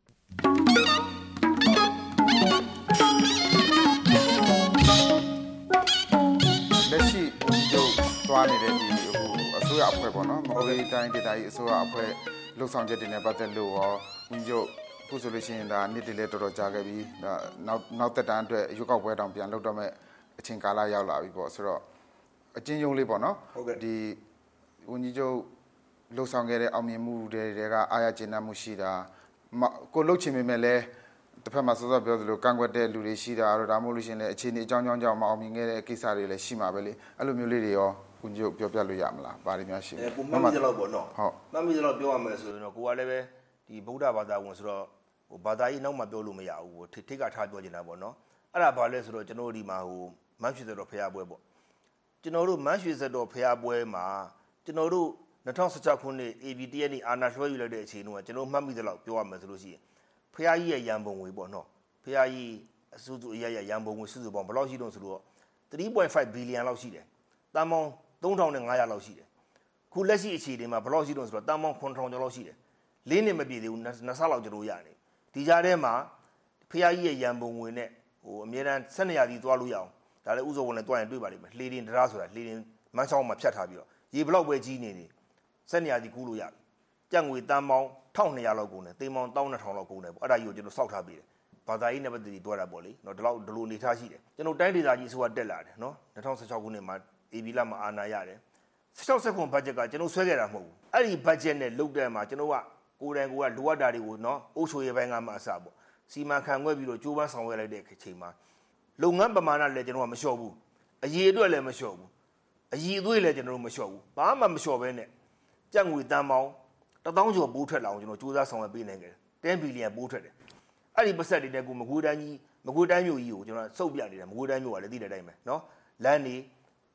လက်ရှိဝန်ကြီးချုပ်သွားနေတဲ့ဒီအစိုးရအဖွဲ့ပေါ့နော်မကွေးတိုင်းဒေသကြီးအစိုးရအဖွဲ့လှုပ်ဆောင်ချက်တွေနဲ့ပတ်သက်လို့ရောဝန်ကြီးချုပ်ခုဆိုလို့ရှိရင်ဒါနေ့တည်းလဲတော်တော်ကြာခဲ့ပြီဒါနောက်နောက်သက်တမ်းအတွက်ရွေးကောက်ပွဲတောင်ပြန်လုပ်တော့မဲ့အချိန်ကာလရောက်လာပြီပေါ့ဆိုတော့အချင်းယုံလေးပေါ့နော်ဒီဝန်ကြီးချုပ်လှုပ်ဆောင်ခဲ့တဲ့အောင်မြင်မှုတွေကအားရကျေနပ်မှုရှိတာကိုလှုပ်ချင်ပေမဲ့လည်းတစ်ဖက်မှာစောစောပြောသလိုကန့်ကွက်တဲ့လူတွေရှိတာတော့ဒါမှမဟုတ်လို့ရှိရင်လည်းအခြေအနေအကြောင်းကြောင်းကြောင့်မအောင်မြင်ခဲ့တဲ့ကိစ္စတွေလည်းရှိမှာပဲလေအဲ့လိုမျိုးလေးတွေရောဝန်ကြီးပြောပြလို့ရမလားဘာတွေများရှိလဲကိုမှတ်မိသလောက်ပေါ့နော်ဟုတ်မှတ်မိသလောက်ပြောရမယ်ဆိုရင်တော့ကိုကလည်းပဲဒီဗုဒ္ဓဘာသာဝင်ဆိုတော့ဟိုဘာသာရေးနောက်မှပြောလို့မရဘူးဟိုထိတ်ကထားပြောနေတာပေါ့နော်အဲ့ဒါဘာလဲဆိုတော့ကျွန်တော်တို့ဒီမှာဟိုမန်းရွှေစက်တော်ဖျားပွဲပေါ့ကျွန်တော်တို့မန်းရွှေစက်တော်ဖျားပွဲမှာကျွန်တော်တို့၂၀၁၆ခုနှစ် A B တရက်နေ့အာဏာလွှဲယူလိုက်တဲ့အချိန်တုန်းကကျွန်တော်မှတ်မိသလောက်ပြောရမယ်ဆိုလို့ရှိရင်ဖျားကြီးရဲ့ရန်ပုံငွေပေါ့နော်ဖျားကြီးအစုစုအရရရန်ပုံငွေစုစုပေါင်းဘယ်လောက်ရှိတော့ဆိုတော့three point five billion လောက်ရှိတယ်တန်ပေါင်းသုံးထောင်နဲ့ငါးရာလောက်ရှိတယ်ခုလက်ရှိအခြေအနေမှာဘယ်လောက်ရှိတော့ဆိုတော့တန်ပေါင်းခုနှစ်ထောင်ကျော်လောက်ရှိတယ်လေးနှစ်မပြည့်သေးဘူးနှစ်ဆလောက်ကျွန်တော်ရနေဒီကြားထဲမှာဖျားကြီးရဲ့ရန်ပုံငွေနဲ့ဟိုအမြဲတမ်းဆက်နေရသည်သွားလို့ရအောင်ဒါလည်းဥစ္စာဝင်လည်းတွားရင်တွေ့ပါလိမ့်မယ်လှေတင်တရားဆိုတာလှေတင်မန်းချောင်းမှာဖြတ်ထားပြီးတော့ရေဘလောက်ပဲကြီးနေနေဆက်နေရသည်ကူးလို့ရပြီကြက်ငွေတန်ပေါင်းတစ်ထောင်နှစ်ရာလောက်ကုန်တယ်သိန်းပေါင်းတစ်ထောင်နှစ်ထောင်လောက်ကုန်တယ်ပေါ့အဲ့ဒါကြီးကိုကျွန်တော်စောက်ထားပေးတယ်ဘာသာရေးနဲ့ပတ်သက်ပြီးပြောတာပေါ့လေနော်ဒီလောက်ဒီလိုအနေထားရှိတယ်ကျွန်တော်တိုင်းဒေသကြီးဆိုတာတက်လာတယ်နော်၂၀၁၆ခုနှစ်မှာ A B လမှာအာဏာရတယ်၁၆ဆက်ခွန်ဘတ်ဂျက်ကကျွန်တော်ဆွဲခဲ့တာမဟုတ်ဘူးအဲ့ဒီဘတ်ဂျက်နဲ့လုပ်တဲ့မှာကျွန်တော်ကကိုယ်တိုင်ကိုယ်ကလိုအပ်တာတွေကိုနော်အုပ်ချုပ်ရေးပိုင်းကမှအစားပေါ့စီမံခန့်ခွဲပြီးတော့ကြိုးပမ်းဆောင်ရွက်လိုက်တဲ့အချိန်မှာလုပ်ငန်းပမာဏလည်းကျွန်တော်ကမလျှော့ဘူးအရေးအတွက်လည်းမလျှော့ဘူးအရေးအသွေးလည်းကျွန်တော်တို့မလျှော့ဘူးဘာမှမလျှော့ဘဲနဲ့ကြက်ငွေတန်ပေါင်းတစ်သောင်းကျော်ပိုးထွက်လာအောင်ကျွန်တော်စူးစမ်းဆောင်ရွက်ပေးနိုင်ခဲ့တယ်ten billionပိုးထွက်တယ်အဲ့ဒီပတ်သက်တွေနဲ့ကိုမကွေးတိုင်းကြီးမကွေးတိုင်းမျိုးကြီးကိုကျွန်တော်စုပ်ပြနေတယ်မကွေးတိုင်းမျိုးကလည်းသိတဲ့အတိုင်းပဲနော်လမ်းနေ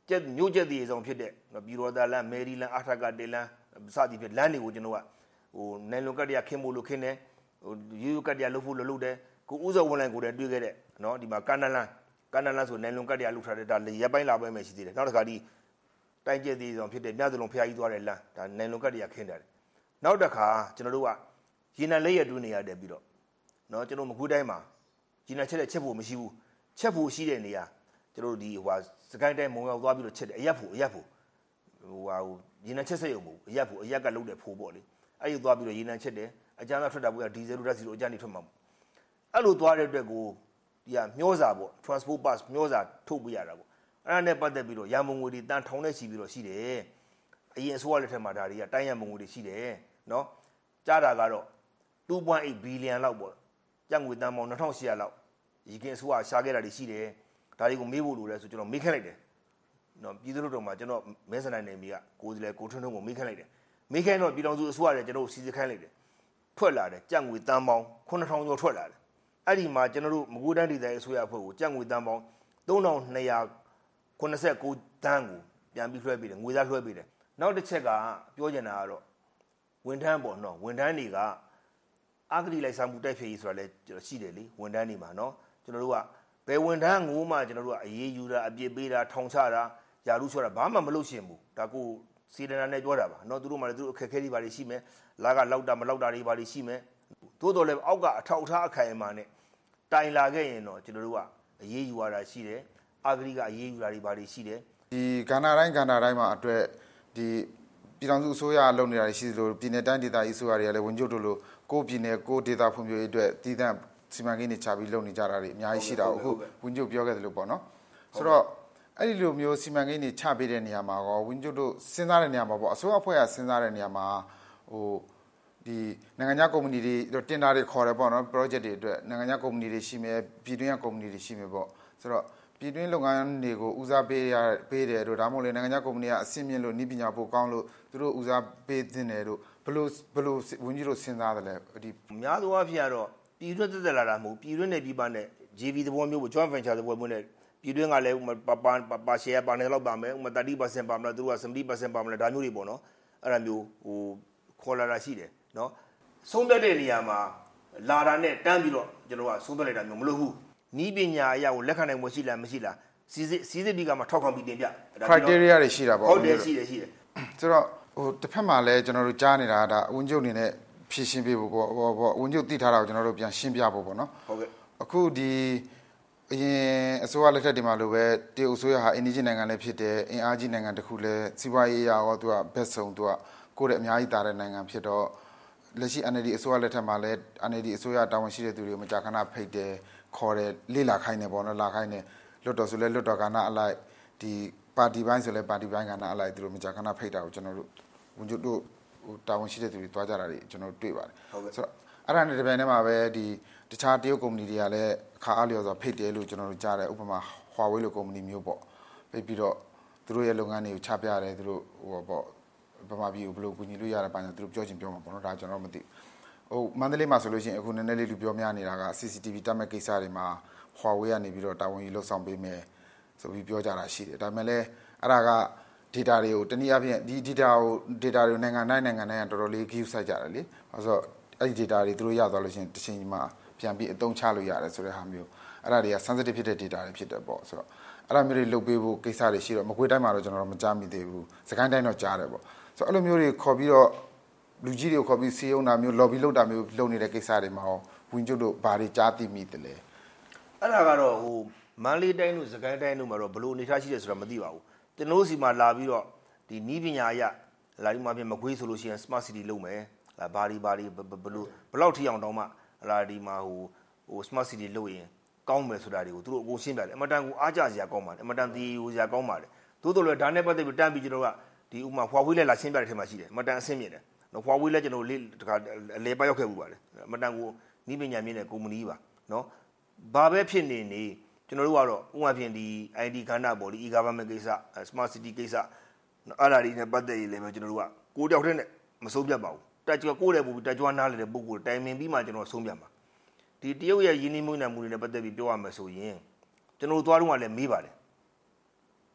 ကျက်မျိုးကျက်တည်ဆောင်ဖြစ်တဲ့ပြည်တော်သားလမ်းမယ်ရီလမ်းအာထကတေလမ်းစသည်ဖြင့်လမ်းတွေကိုကျွန်တော်ကဟိုနိုင်လွန်ကတ်တရားခင်းဖို့လို့ခင်းတယ်ဟိုယူယူကတ်တရားလုပ်ဖို့လို့လုပ်တယ်ကိုဥစောဝန်လိုင်းကိုလည်းတွေ့ခဲ့တဲ့နော်ဒီမှာကန္နလန်းကန္နလန်းဆိုနိုင်လွန်ကတ်တရားလုပ်ထားတဲ့ဒါရပ်ပိုင်းလာပိုင်းပဲရှိသေးတယ်နောက်တစ်ခါဒီတိုင်းကျက်တည်ဆောင်ဖြစ်တဲ့မြတ်သလုံးဖျားကြီးသွားတဲ့လမ်းဒါနိုင်လွန်ကတ်တရားခင်းတယ်နောက်တစ်ခါကျွန်တော်တို့ကရေနံလက်ရတွင်းနေရတယ်ပြီးတော့နော်ကျွန်တော်မကူတိုင်းမှာရေနံချက်တဲ့ချက်ဖို့မရှိဘူးချက်ဖို့ရှိတဲ့နေရာကျွန်တော်တို့ဒီဟိုဟာစကိုင်းတိုင်းမုံရောက်သွားပြီးတော့ချက်တယ်အရက်ဖို့အရက်ဖို့ဟိုဟာရေနံချက်ဆက်ရုံပေါ့အရက်ဖို့အရက်ကလုတ်တဲ့ဖိုးပေါ့လေအဲ့ဒီသွားပြီးတော့ရေနံချက်တယ်အကြမ်းကထွက်တာပေါ့ဒီဇယ်လိုဓာတ်ဆီလိုအကြမ်းနေထွက်မှာပေါ့အဲ့လိုသွားတဲ့အတွက်ကိုဒီကမျောစာပေါ့ transport pass မျောစာထုတ်ပြရတာပေါ့အဲ့ဒါနဲ့ပတ်သက်ပြီးတော့ရန်မုံငွေတွေတန်ထောင်နဲ့ရှိပြီးတော့ရှိတယ်အရင်အစိုးရလက်ထက်မှာဒါတွေကတိုင်းရန်မုံငွေတွေရှိတယ်နော်ကြားတာကတော့ two point eight billion လောက်ပေါ့ကျပ်ငွေတန်ပေါင်းtwo thousand eight hundredလောက်ရေကင်းအစိုးရရှာခဲ့တာတွေရှိတယ်ဒါတွေကိုမေးဖို့လိုတယ်ဆိုကျွန်တော်မေးခက်လိုက်တယ်နော်ပြည်သူ့တော်မှာကျွန်တော်မဲဆန္ဒနယ်မြေကကိုယ်စီလဲကိုထွန်းထွန်းကိုမေးခက်လိုက်တယ်မေးခိုင်းတော့ပြည်တော်စုအစိုးရတယ်ကျွန်တော်စီစစ်ခိုင်းလိုက်တယ်ထွက်လာတယ်ကြက်ငွေတန်းပေါင်းnine thousandကျော်ထွက်လာတယ်အဲ့ဒီမှာကျွန်တော်တို့မကွေးတိုင်းဒေသအစိုးရအဖွဲ့ကိုကြက်ငွေတန်းပေါင်းthree thousand two hundred ninety-nineတန်းကိုပြန်ပြီးလွှဲပေးတယ်ငွေသားလွှဲပေးတယ်နောက်တစ်ချက်ကပြောချင်တာကတော့ဝန်ထမ်းပေါ့နော်ဝန်ထမ်းတွေကအဂတိလိုက်စားမှုတိုက်ဖျက်ရေးဆိုတာလဲရှိတယ်လေဝန်ထမ်းတွေမှာနော်ကျွန်တော်တို့ကဘယ်ဝန်ထမ်းငိုးမှကျွန်တော်တို့ကအရေးယူတာအပြစ်ပေးတာထောင်ချတာယာရုဆိုတာဘာမှမလုပ်ရှင်ဘူးဒါကိုစီဒနာနဲ့ပြောတာပါเนาะသူတို့မှလည်းသူတို့အခက်ခဲတွေပါလိရှိမယ်လာကလောက်တာမလောက်တာတွေပါလိရှိမယ်သို့တော်လည်းအောက်ကအထောက်အထားအခိုင်အမာနဲ့တိုင်လာခဲ့ရင်တော့ကျွန်တော်တို့ကအရေးယူရတာရှိတယ်အာဂရိကအရေးယူတာတွေပါလိရှိတယ်ဒီကဏ္ဍတိုင်းကဏ္ဍတိုင်းမှာအတွက်ဒီပြည်ထောင်စုအစိုးရလုပ်နေတာရှိသလိုပြည်내တိုင်းဒေသကြီးအစိုးရတွေကလည်းဝန်ကြီးတို့လိုကိုပြည်내ကိုဒေသဖွံ့ဖြိုးရေးအတွက်တည်တံ့စီမံကိန်းတွေချပြီးလုပ်နေကြတာတွေအများကြီးရှိတာအခုဝန်ကြီးပြောခဲ့တယ်လို့ပေါ့နော်ဆိုတော့အဲ့ဒီလိုမျိုးစီမံကိန်းတွေချပေးတဲ့နေရာမှာရောဝန်ကြီးတို့စဉ်းစားတဲ့နေရာမှာပေါ့အစိုးရအဖွဲ့ကစဉ်းစားတဲ့နေရာမှာဟိုဒီနိုင်ငံခြားကုမ္ပဏီတွေတင်တာတွေခေါ်တယ်ပေါ့နော် project တွေအတွက်နိုင်ငံခြားကုမ္ပဏီတွေရှိမယ်ပြည်တွင်းကကုမ္ပဏီတွေရှိမယ်ပေါ့ဆိုတော့ပြည်တွင်းလုပ်ငန်းတွေကိုဦးစားပေးရပေးတယ်တို့ဒါမှမဟုတ်လေနိုင်ငံခြားကုမ္ပဏီကအဆင့်မြင့်လို့နည်းပညာပိုကောင်းလို့သူတို့ဦးစားပေးသင့်တယ်တို့ဘလို့ဘလို့ဝန်ကြီးတို့စဉ်းစားတယ်လဲဒီအများသောအားဖြင့်ကတော့ပြည်တွင်းသက်သက်လာတာမဟုတ်ပြည်တွင်းနဲ့ပြည်ပနဲ့ J V သဘောမျိုးကို joint venture သဘောမျိုးနဲ့ပြည်တွင်းကလည်းပါပါပါ share ပါနေလောက်ပါမယ်ဥပမာthirty percent ပါမလားသူတို့ကseventy percent ပါမလားဒါမျိုးတွေပေါ့နော်အဲ့ဒါမျိုးဟိုခေါ်လာတာရှိတယ်နော်ဆုံးဖြတ်တဲ့နေရာမှာလာတာနဲ့တန်းပြီးတော့ကျွန်တော်ကဆုံးဖြတ်လိုက်တာမျိုးမလုပ်ဘူးနီးပညာအရာကိုလက်ခံနိုင်မှုရှိလားမရှိလားစီစစ်စီစစ်ဒီကမှာထောက်ခံပြီးတင်ပြ criteria တွေရှိတာပေါ့ဟုတ်တယ်ရှိတယ်ရှိတယ်ဆိုတော့ဟိုတစ်ဖက်မှာလည်းကျွန်တော်တို့ကြားနေတာဒါအဝန်ကျုပ်အနေနဲ့ဖြည့်ရှင်းပေးဖို့ပေါ့ပေါ့အဝန်ကျုပ်သိထားတာကိုကျွန်တော်တို့ပြန်ရှင်းပြဖို့ပေါ့နော်ဟုတ်ကဲ့အခုဒီအရင်အစိုးရလက်ထက်ဒီမှာလိုပဲတရုတ်အစိုးရဟာအင်ဒီဂျင်နိုင်ငံလည်းဖြစ်တယ်အင်အားကြီးနိုင်ငံတစ်ခုလည်းစီးပွားရေးအရာရောသူကဘက်ဆုံးသူကကိုယ့်ရဲ့အများကြီးတာတဲ့နိုင်ငံဖြစ်တော့လက်ရှိ N L D အစိုးရလက်ထက်မှာလည်း N L D အစိုးရတာဝန်ရှိတဲ့သူတွေကိုမကြာခဏဖိတ်တယ်ခေါ်တယ်လေးလာခိုင်းတယ်ပေါ့နော်လာခိုင်းတယ်လွတ်တော်ဆိုလဲလွတ်တော်ကဏ္ဍအလိုက်ဒီပါတီပိုင်းဆိုလဲပါတီပိုင်းကဏ္ဍအလိုက်သူတို့မကြာခဏဖိတ်တာကိုကျွန်တော်တို့ဝန်ကြီးတို့ဟိုတာဝန်ရှိတဲ့သူတွေတွားကြတာတွေကျွန်တော်တို့တွေ့ပါတယ်ဆိုတော့အဲ့ဒါနဲ့ဒီပိုင်းထဲမှာပဲဒီတခြားတရုတ်ကုမ္ပဏီတွေကလည်းအခါအားလျော်စွာဖိတ်တယ်လို့ကျွန်တော်တို့ကြားတယ်ဥပမာ Huawei လိုကုမ္ပဏီမျိုးပေါ့ဖိတ်ပြီးတော့သူတို့ရဲ့လုပ်ငန်းတွေကိုချပြရတယ်သူတို့ဟိုပေါ့ဗမာပြည်ကိုဘယ်လိုကူညီလို့ရတာပါညာသူတို့ပြောချင်ပြောမှာပေါ့နော်ဒါကျွန်တော်မသိဟိုမန္တလေးမှာဆိုလို့ရှိရင်အခုနည်းနည်းလေးလူပြောများနေတာက C C T V တတ်မဲ့ကိစ္စတွေမှာ Huawei ကနေပြီးတော့တာဝန်ယူလှုပ်ဆောင်ပေးမယ်ဆိုပြီးပြောကြတာရှိတယ်ဒါပေမဲ့လည်းအဲ့ဒါက data တွေကိုတနည်းအားဖြင့်ဒီ data ကို data တွေနိုင်ငံတိုင်းနိုင်ငံတိုင်းကတော်တော်လေး view စိုက်ကြတယ်လေအဲဆိုအဲ့ဒီ data တွေသူတို့ရသွားလို့ရှိရင်တစ်ချိန်မှာပြန်ပြီးအသုံးချလို့ရတယ်ဆိုတဲ့ဟာမျိုးအဲ့ဒါတွေက sensitive ဖြစ်တဲ့ data တွေဖြစ်တယ်ပေါ့ဆိုတော့အဲ့ဒါမျိုးတွေလုပ်ပေးဖို့ကိစ္စတွေရှိတော့မကွေးတိုင်းမှာတော့ကျွန်တော်တို့မကြားမိသေးဘူးစကိုင်းတိုင်းတော့ကြားတယ်ပေါ့ဆိုတော့အဲ့လိုမျိုးတွေခေါ်ပြီးတော့လူကြီးတွေကိုခေါ်ပြီးစီယုံတာမျိုး lobby လုပ်တာမျိုးလုပ်နေတဲ့ကိစ္စတွေမှာရောဝင်ကျွတ်တို့ဘာတွေကြားသိမိတယ်လဲအဲ့ဒါကတော့ဟိုမန္တလေးတိုင်းတို့စကိုင်းတိုင်းတို့မှာတော့ဘလို့အနေထားရှိတယ်ဆိုတာမသိပါဘူးကျွန်တော်တို့စီမှာလာပြီးတော့ဒီနီးပညာအရလာဒီမှာပြင်မကွေးဆိုလို့ရှိရင် smart city လုပ်မယ်လာဘာဒီဘာဒီဘလို့ဘလောက်ထိအောင်တောင်းမှလာဒီမှာဟိုဟို smart city လုပ်ရင်ကောင်းမယ်ဆိုတာတွေကိုသူတို့အကုန်ရှင်းပြတယ်အမတန်ကိုအားကြစရာကောင်းပါတယ်အမတန်တီဟိုစရာကောင်းပါတယ်သို့တော်လည်းဒါနဲ့ပတ်သက်ပြီးတန်းပြီးကျွန်တော်ကဒီဥမာ Huawei လည်းလာရှင်းပြတဲ့ထဲမှာရှိတယ်အမတန်အဆင့်မြင့်တယ်နော် Huawei လည်းကျွန်တော်လေးတခါအလဲပတ်ရောက်ခဲ့မှုပါတယ်အမတန်ကိုနီးပညာမြင့်တဲ့ကုမ္ပဏီပါနော်ဘာပဲဖြစ်နေနေကျွန်တော်တို့ကတော့ဥပမာဖြင့်ဒီ I T ကဏ္ဍပေါ့ဒီ e-government ကိစ္စ smart city ကိစ္စအဲ့ဒါတွေနဲ့ပတ်သက်ရေးလည်းပဲကျွန်တော်တို့ကကိုကြောက်တဲ့နဲ့မဆုံးဖြတ်ပါဘူးတက်ကြွကိုတဲ့ပူတက်ကြွနားလေတဲ့ပုဂ္ဂိုလ်တိုင်ပင်ပြီးမှကျွန်တော်ဆုံးဖြတ်မှာဒီတရုတ်ရဲ့ယင်းနှိမ့်မွေးနှံမှုတွေနဲ့ပတ်သက်ပြီးပြောရမယ်ဆိုရင်ကျွန်တော်တို့သွားတော့ကလည်းမေးပါတယ်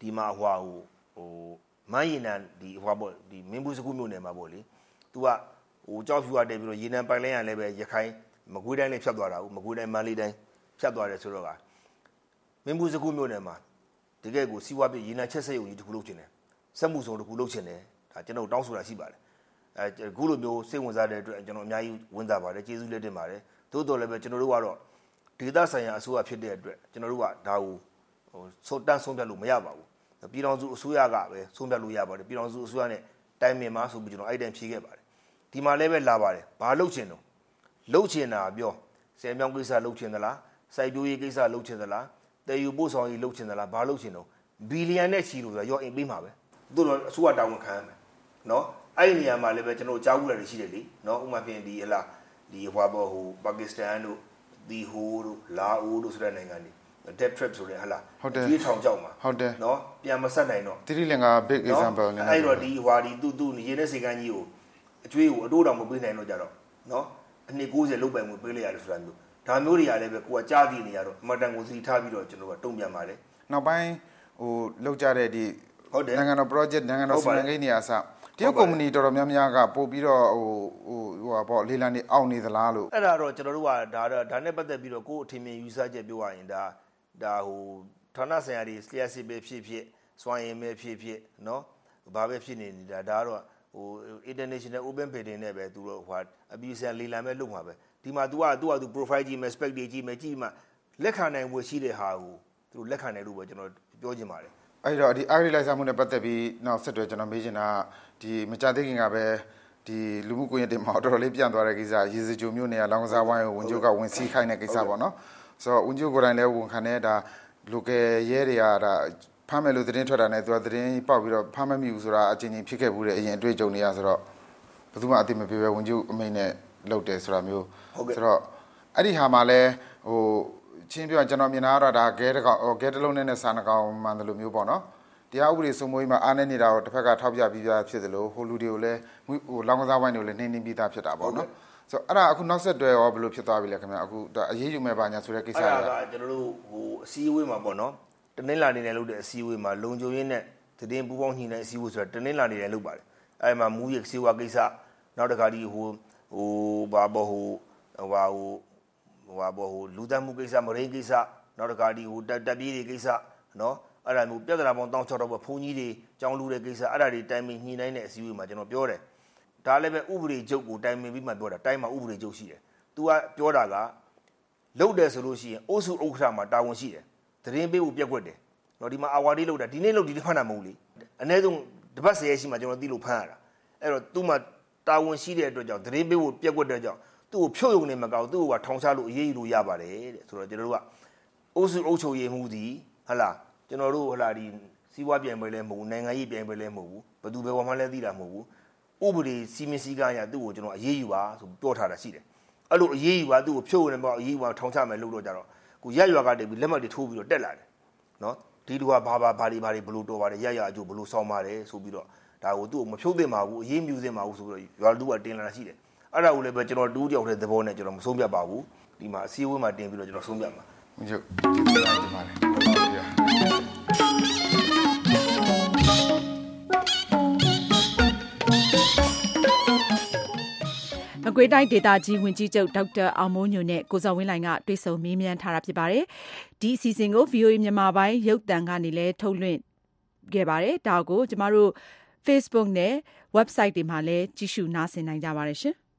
ဒီမှာဟွာဟိုဟိုမန်းရင်နံဒီဟွာပေါ့ဒီမင်းဘူးစကူးမျိုးနယ်မှာပေါ့လေသူကဟိုကြောက်ဖြူရတဲ့ပြီးတော့ရေနံပိုင်လိုင်းရလည်းပဲရခိုင်မကွေးတိုင်းလည်းဖြတ်သွားတာဟုတ်မကွေးတိုင်းမန္တလေးတိုင်းဖြတ်သွားတယ်ဆိုတော့ကမင်းဘူးစကူးမျိုးနယ်မှာတကယ်ကိုစီးပွားပြရေနံချက်ဆက်ရုံကြီးတစ်ခုလုပ်ချင်တယ်စက်မှုစုံတစ်ခုလုပ်ချင်တယ်ဒါကျွန်တော်တောင်းဆိုတာရှိပါတယ်အဲအခုလိုမျိုးစိတ်ဝင်စားတဲ့အတွက်ကျွန်တော်အများကြီးဝန်တာပါတယ်ကျေးဇူးလက်တင်ပါတယ်သို့တော်လည်းပဲကျွန်တော်တို့ကတော့ဒေသဆိုင်ရာအစိုးရဖြစ်တဲ့အတွက်ကျွန်တော်တို့ကဒါကိုဟိုစိုးတန်းဆုံးဖြတ်လို့မရပါဘူးပြည်ထောင်စုအစိုးရကပဲဆုံးဖြတ်လို့ရပါတယ်ပြည်ထောင်စုအစိုးရနဲ့တိုင်ပင်မှာဆိုပြီးကျွန်တော်အဲ့တိုင်းဖြေခဲ့ပါတယ်ဒီမှာလည်းပဲလာပါတယ်ဘာလုပ်ချင်တော့လုပ်ချင်တာပြောဆယ်မြောင်းကိစ္စလုပ်ချင်သလားစိုက်ပျိုးရေးကိစ္စလုပ်ချင်သလားတည်ယူပို့ဆောင်ရေးလုပ်ချင်သလားဘာလုပ်ချင်တော့ဘီလီယံနဲ့ချီလို့ဆိုတော့ရောအင်ပေးမှာပဲတို့တော့အစိုးရတာဝန်ခံရမယ်နော်အဲ့ဒီနေရာမှာလည်းပဲကျွန်တော်ကြားဘူးရတယ်ရှိတယ်လေနော်ဥပမာဖြင့်ဒီဟလာဒီဟွာဘောဟိုပါကစ္စတန်တို့ဒီဟိုတို့လာအိုတို့ဆိုတဲ့နိုင်ငံတွေ debt trap ဆိုတဲ့ဟလာဒီထောင်ကြောက်မှာဟုတ်တယ်နော်ပြန်မဆက်နိုင်တော့တိတိလင်္ကာ big example နဲ့အဲ့တော့ဒီဟွာဒီသူ့သူ့ရေနဲ့စေကန်းကြီးကိုအကျွေးကိုအတိုးတောင်မပေးနိုင်တော့ကြတော့နော်အနှစ်ကိုးဆယ်လုတ်ပိုင်မှုပေးလိုက်ရတယ်ဆိုတာမျိုးဒါမျိုးတွေကလည်းပဲကိုကကြားသိနေရတော့အမတန်ကိုသတိထားပြီးတော့ကျွန်တော်ကတုံ့ပြန်ပါတယ်နောက်ပိုင်းဟိုလောက်ကြတဲ့ဒီဟုတ်တယ်နိုင်ငံတော် project နိုင်ငံတော်စီမံကိန်းတွေအစတရုတ်ကုမ္ပဏီတော်တော်များများကပို့ပြီးတော့ဟိုဟိုဟိုပေါ့လေလံနေအောက်နေသလားလို့အဲ့ဒါတော့ကျွန်တော်တို့ကဒါတော့ဒါနဲ့ပတ်သက်ပြီးတော့ကိုယ်အထင်မြင်ယူဆချက်ပြောရရင်ဒါဒါဟိုဌာနဆိုင်ရာတွေလျှက်စစ်ပဲဖြစ်ဖြစ်စွမ်းရည်ပဲဖြစ်ဖြစ်နော်ဘာပဲဖြစ်နေနေတာဒါကတော့ဟို international open bidding နဲ့ပဲသူတို့ဟိုအပီဆန်လေလံပဲလုပ်မှာပဲဒီမှာ तू က तू က तू profile ကြီးမယ် spec တွေကြီးမယ်ကြီးမှလက်ခံနိုင်ဖို့ရှိတဲ့ဟာကိုသူတို့လက်ခံတယ်လို့ပဲကျွန်တော်ပြောချင်ပါတယ်အဲ့တော့ဒီအဂရီလိုက်စားမှုနဲ့ပတ်သက်ပြီးနောက်ဆက်တွဲကျွန်တော်မေးချင်တာဒီမကြသေးခင်ကပဲဒီလူမှုကွန်ရက်တွေမှာတော်တော်လေးပြန့်သွားတဲ့ကိစ္စရေစကြိုမျိုးနေရလောင်ကစားဝိုင်းကိုဝန်ချုပ်ကဝင်စီးခိုင်းတဲ့ကိစ္စပေါ့နော်ဆိုတော့ဝန်ချုပ်ကိုယ်တိုင်လည်းဝန်ခံတဲ့ဒါ local ရဲတွေကဒါဖမ်းမယ်လို့သတင်းထွက်တာနဲ့သူကသတင်းပေါက်ပြီးတော့ဖမ်းမမိဘူးဆိုတာအချင်းချင်းဖြစ်ခဲ့ဘူးတဲ့အရင်အတွေ့အကြုံတွေရဆိုတော့ဘယ်သူမှအသိမပေးပဲဝန်ချုပ်အမိန့်နဲ့လုပ်တယ်ဆိုတာမျိုးဆိုတော့အဲ့ဒီဟာမှာလဲဟိုချင်းပြောကျွန်တော်မြင်တာကတော့ဒါဂဲတကောင်ဂဲတလုံးနဲ့စာနှကောင်မှန်တယ်လို့မျိုးပေါ့နော်တရားဥပဒေစိုးမိုးရေးမှာအားနေနေတာကိုတစ်ဖက်ကထောက်ပြပြီးသားဖြစ်တယ်လို့ဟိုလူတွေကိုလည်းဟိုလောင်ကစားဝိုင်းတွေကိုလည်းနှင်းနှင်းပြီးသားဖြစ်တာပေါ့နော်ဆိုတော့အဲ့ဒါအခုနောက်ဆက်တွဲရောဘယ်လိုဖြစ်သွားပြီလဲခင်ဗျအခုဒါအရေးယူမဲ့ပါညာဆိုတဲ့ကိစ္စတွေအဲ့ဒါကကျွန်တော်တို့ဟိုအစည်းအဝေးမှာပေါ့နော်တနင်္လာနေ့နဲ့လုပ်တဲ့အစည်းအဝေးမှာလုံခြုံရေးနဲ့သတင်းပူးပေါင်းညှိနှိုင်းအစည်းအဝေးဆိုတာတနင်္လာနေ့နဲ့လုပ်ပါတယ်အဲ့မှာမူရစ်စေဝါကိစ္စနောက်တစ်ခါဒီဟိုဟိုဘာဘောဟိုဟိုဟိုဟိုဘောဟိုလူသတ်မှုကိစ္စမရင်းကိစ္စနောက်တစ်ခါဒီဟိုတက်တက်ပြေးတွေကိစ္စနော်အဲ့ဒါမျိုးပြဿနာပေါင်းတောင်းချတော့ဘုန်းကြီးတွေကြောင်းလူတဲ့ကိစ္စအဲ့ဒါတွေတိုင်ပင်ညှိနှိုင်းတဲ့အစည်းအဝေးမှာကျွန်တော်ပြောတယ်ဒါလည်းပဲဥပဒေချုပ်ကိုတိုင်ပင်ပြီးမှပြောတာတိုင်းမှာဥပဒေချုပ်ရှိတယ်။ तू ကပြောတာကလုတ်တယ်ဆိုလို့ရှိရင်အိုးစုဥက္ကဋ္ဌမှာတာဝန်ရှိတယ်။သတင်းပေးဖို့ပြက်ကွက်တယ်။တော့ဒီမှာအာဝါဒီလုတ်တာဒီနေ့လုတ်ဒီတစ်ဖက်နာမဟုတ်လေ။အနည်းဆုံးတစ်ပတ်ဆယ်ရက်ရှိမှကျွန်တော်သိလို့ဖမ်းရတာ။အဲ့တော့ तू မှာတာဝန်ရှိတဲ့အတွက်ကြောင့်သတင်းပေးဖို့ပြက်ကွက်တဲ့ကြောင့်သူ့ကိုဖြုတ်ယုံနေမှာကောက်သူ့ကိုကထောင်ချလို့အေးအေးလို့ရပါတယ်တဲ့။ဆိုတော့ကျွန်တော်တို့ကအိုးစုအုပ်ချုပ်ရေးမှုသည်ဟလာကျွန်တော်တို့ဟလာဒီစီးပွားပြိုင်ပွဲလဲမဟုတ်ဘူးနိုင်ငံရေးပြိုင်ပွဲလဲမဟုတ်ဘူးဘယ်သူပဲဘာမှလည်းသိတာမဟုတ်ဘူးဥပဒေစီမင်းစည်းကမ်းအရသူ့ကိုကျွန်တော်အေးအေးယူပါဆိုပြောထားတာရှိတယ်အဲ့လိုအေးအေးယူပါသူ့ကိုဖြုတ်နေပေါ့အေးအေးယူပါထောင်ချမယ်လို့တော့ကြတော့ကိုရက်ရွာကတည်းကလက်မှတ်တွေထိုးပြီးတော့တက်လာတယ်နော်ဒီလူကဘာဘာဘာတွေဘာတွေဘလို့တော်ပါတယ်ရက်ရွာအကျိုးဘလို့ဆောင်းပါတယ်ဆိုပြီးတော့ဒါကိုသူ့ကိုမဖြုတ်သင့်ပါဘူးအေးအေးမြူသင့်ပါဘူးဆိုပြီးတော့ရွာလူကတင်လာတာရှိတယ်အဲ့ဒါကိုလည်းပဲကျွန်တော်တူးကြောက်တဲ့သဘောနဲ့ကျွန်တော်မဆုံးဖြတ်ပါဘူးဒီမှာအစည်းအဝေးမှာတင်ပြီးတော့ကျွန်တော်ဆုံးဖြတ်မှာဟုတ်ကဲ့ကျေးဇူးတင်ပါတယ်မကွေးတိုင်းဒေသကြီးဝန်ကြီးချုပ်ဒေါက်တာအောင်မိုးညိုနဲ့ကိုဇော်ဝင်းလှိုင်ကတွေ့ဆုံမေးမြန်းထားတာဖြစ်ပါတယ်။ဒီအစီအစဉ်ကို ဗီအိုအေ မြန်မာပိုင်းရုပ်သံကနေလည်းထုတ်လွှင့်ခဲ့ပါတယ်။ဒါကိုကျမတို့ Facebook နဲ့ website တွေမှာလည်းကြည့်ရှုနားဆင်နိုင်ကြပါတယ်ရှင်။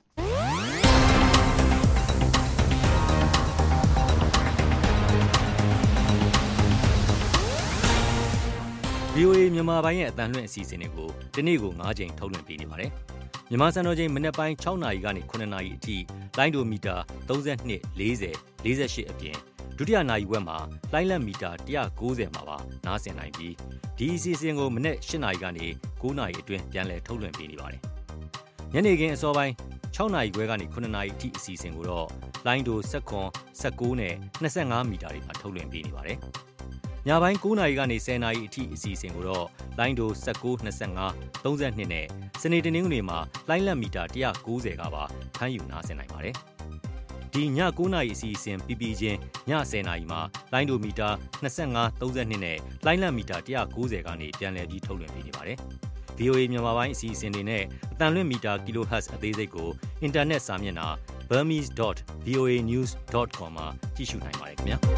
ဗီအိုအေ မြန်မာပိုင်းရဲ့အသံလွှင့်အစီအစဉ်တွေကိုဒီနေ့ကို၅ကြိမ်ထုတ်လွှင့်ပေးနေပါတယ်။မြန်မာစံတော်ချိန်မနက်ပိုင်း၆နာရီကနေ၇နာရီအထိလိုင်းဒိုမီတာ၃၂ ၄၀ ၄၈အပြင်ဒုတိယနာရီဝက်မှာလိုင်းလက်မီတာ၁၉၀မှာပါနားဆင်နိုင်ပြီးဒီအစီအစဉ်ကိုမနက်၈နာရီကနေ၉နာရီအတွင်းပြန်လည်ထုတ်လွှင့်ပေးနေပါတယ်။ညနေခင်းအစောပိုင်း၆နာရီခွဲကနေ၇နာရီအထိအစီအစဉ်ကိုတော့လိုင်းဒို၁၇ ၁၉နဲ့၂၅မီတာတွေမှာထုတ်လွှင့်ပေးနေပါတယ်။ညပိုင်း၉နာရီကနေ၁၀နာရီအထိအစီအစဉ်ကိုတော့လိုင်းဒို၁၉ ၂၅ ၃၂နဲ့စနေတနင်္ဂနွေမှာလိုင်းလက်မီတာ၁၉၀ကပါဖမ်းယူနားဆင်နိုင်ပါတယ်။ဒီညကိုးနာရီအစီအစဉ်ပြီးပြီးချင်းညဆယ်နာရီမှာလိုင်းဒိုမီတာနှစ်၅ သုံး၂နဲ့လိုင်းလံမီတာone ninetyကနေပြန်လည်ပြီးထုတ်လွှင့်ပေးနေပါတယ်။ ဗီအိုအေ မြန်မာပိုင်းအစီအစဉ်တွေနဲ့အတန်လွင့်မီတာ kilohertz အသေးစိတ်ကိုအင်တာနက်စာမျက်နှာ burmese dot v o a news dot com မှာကြည့်ရှုနိုင်ပါတယ်ခင်ဗျာ။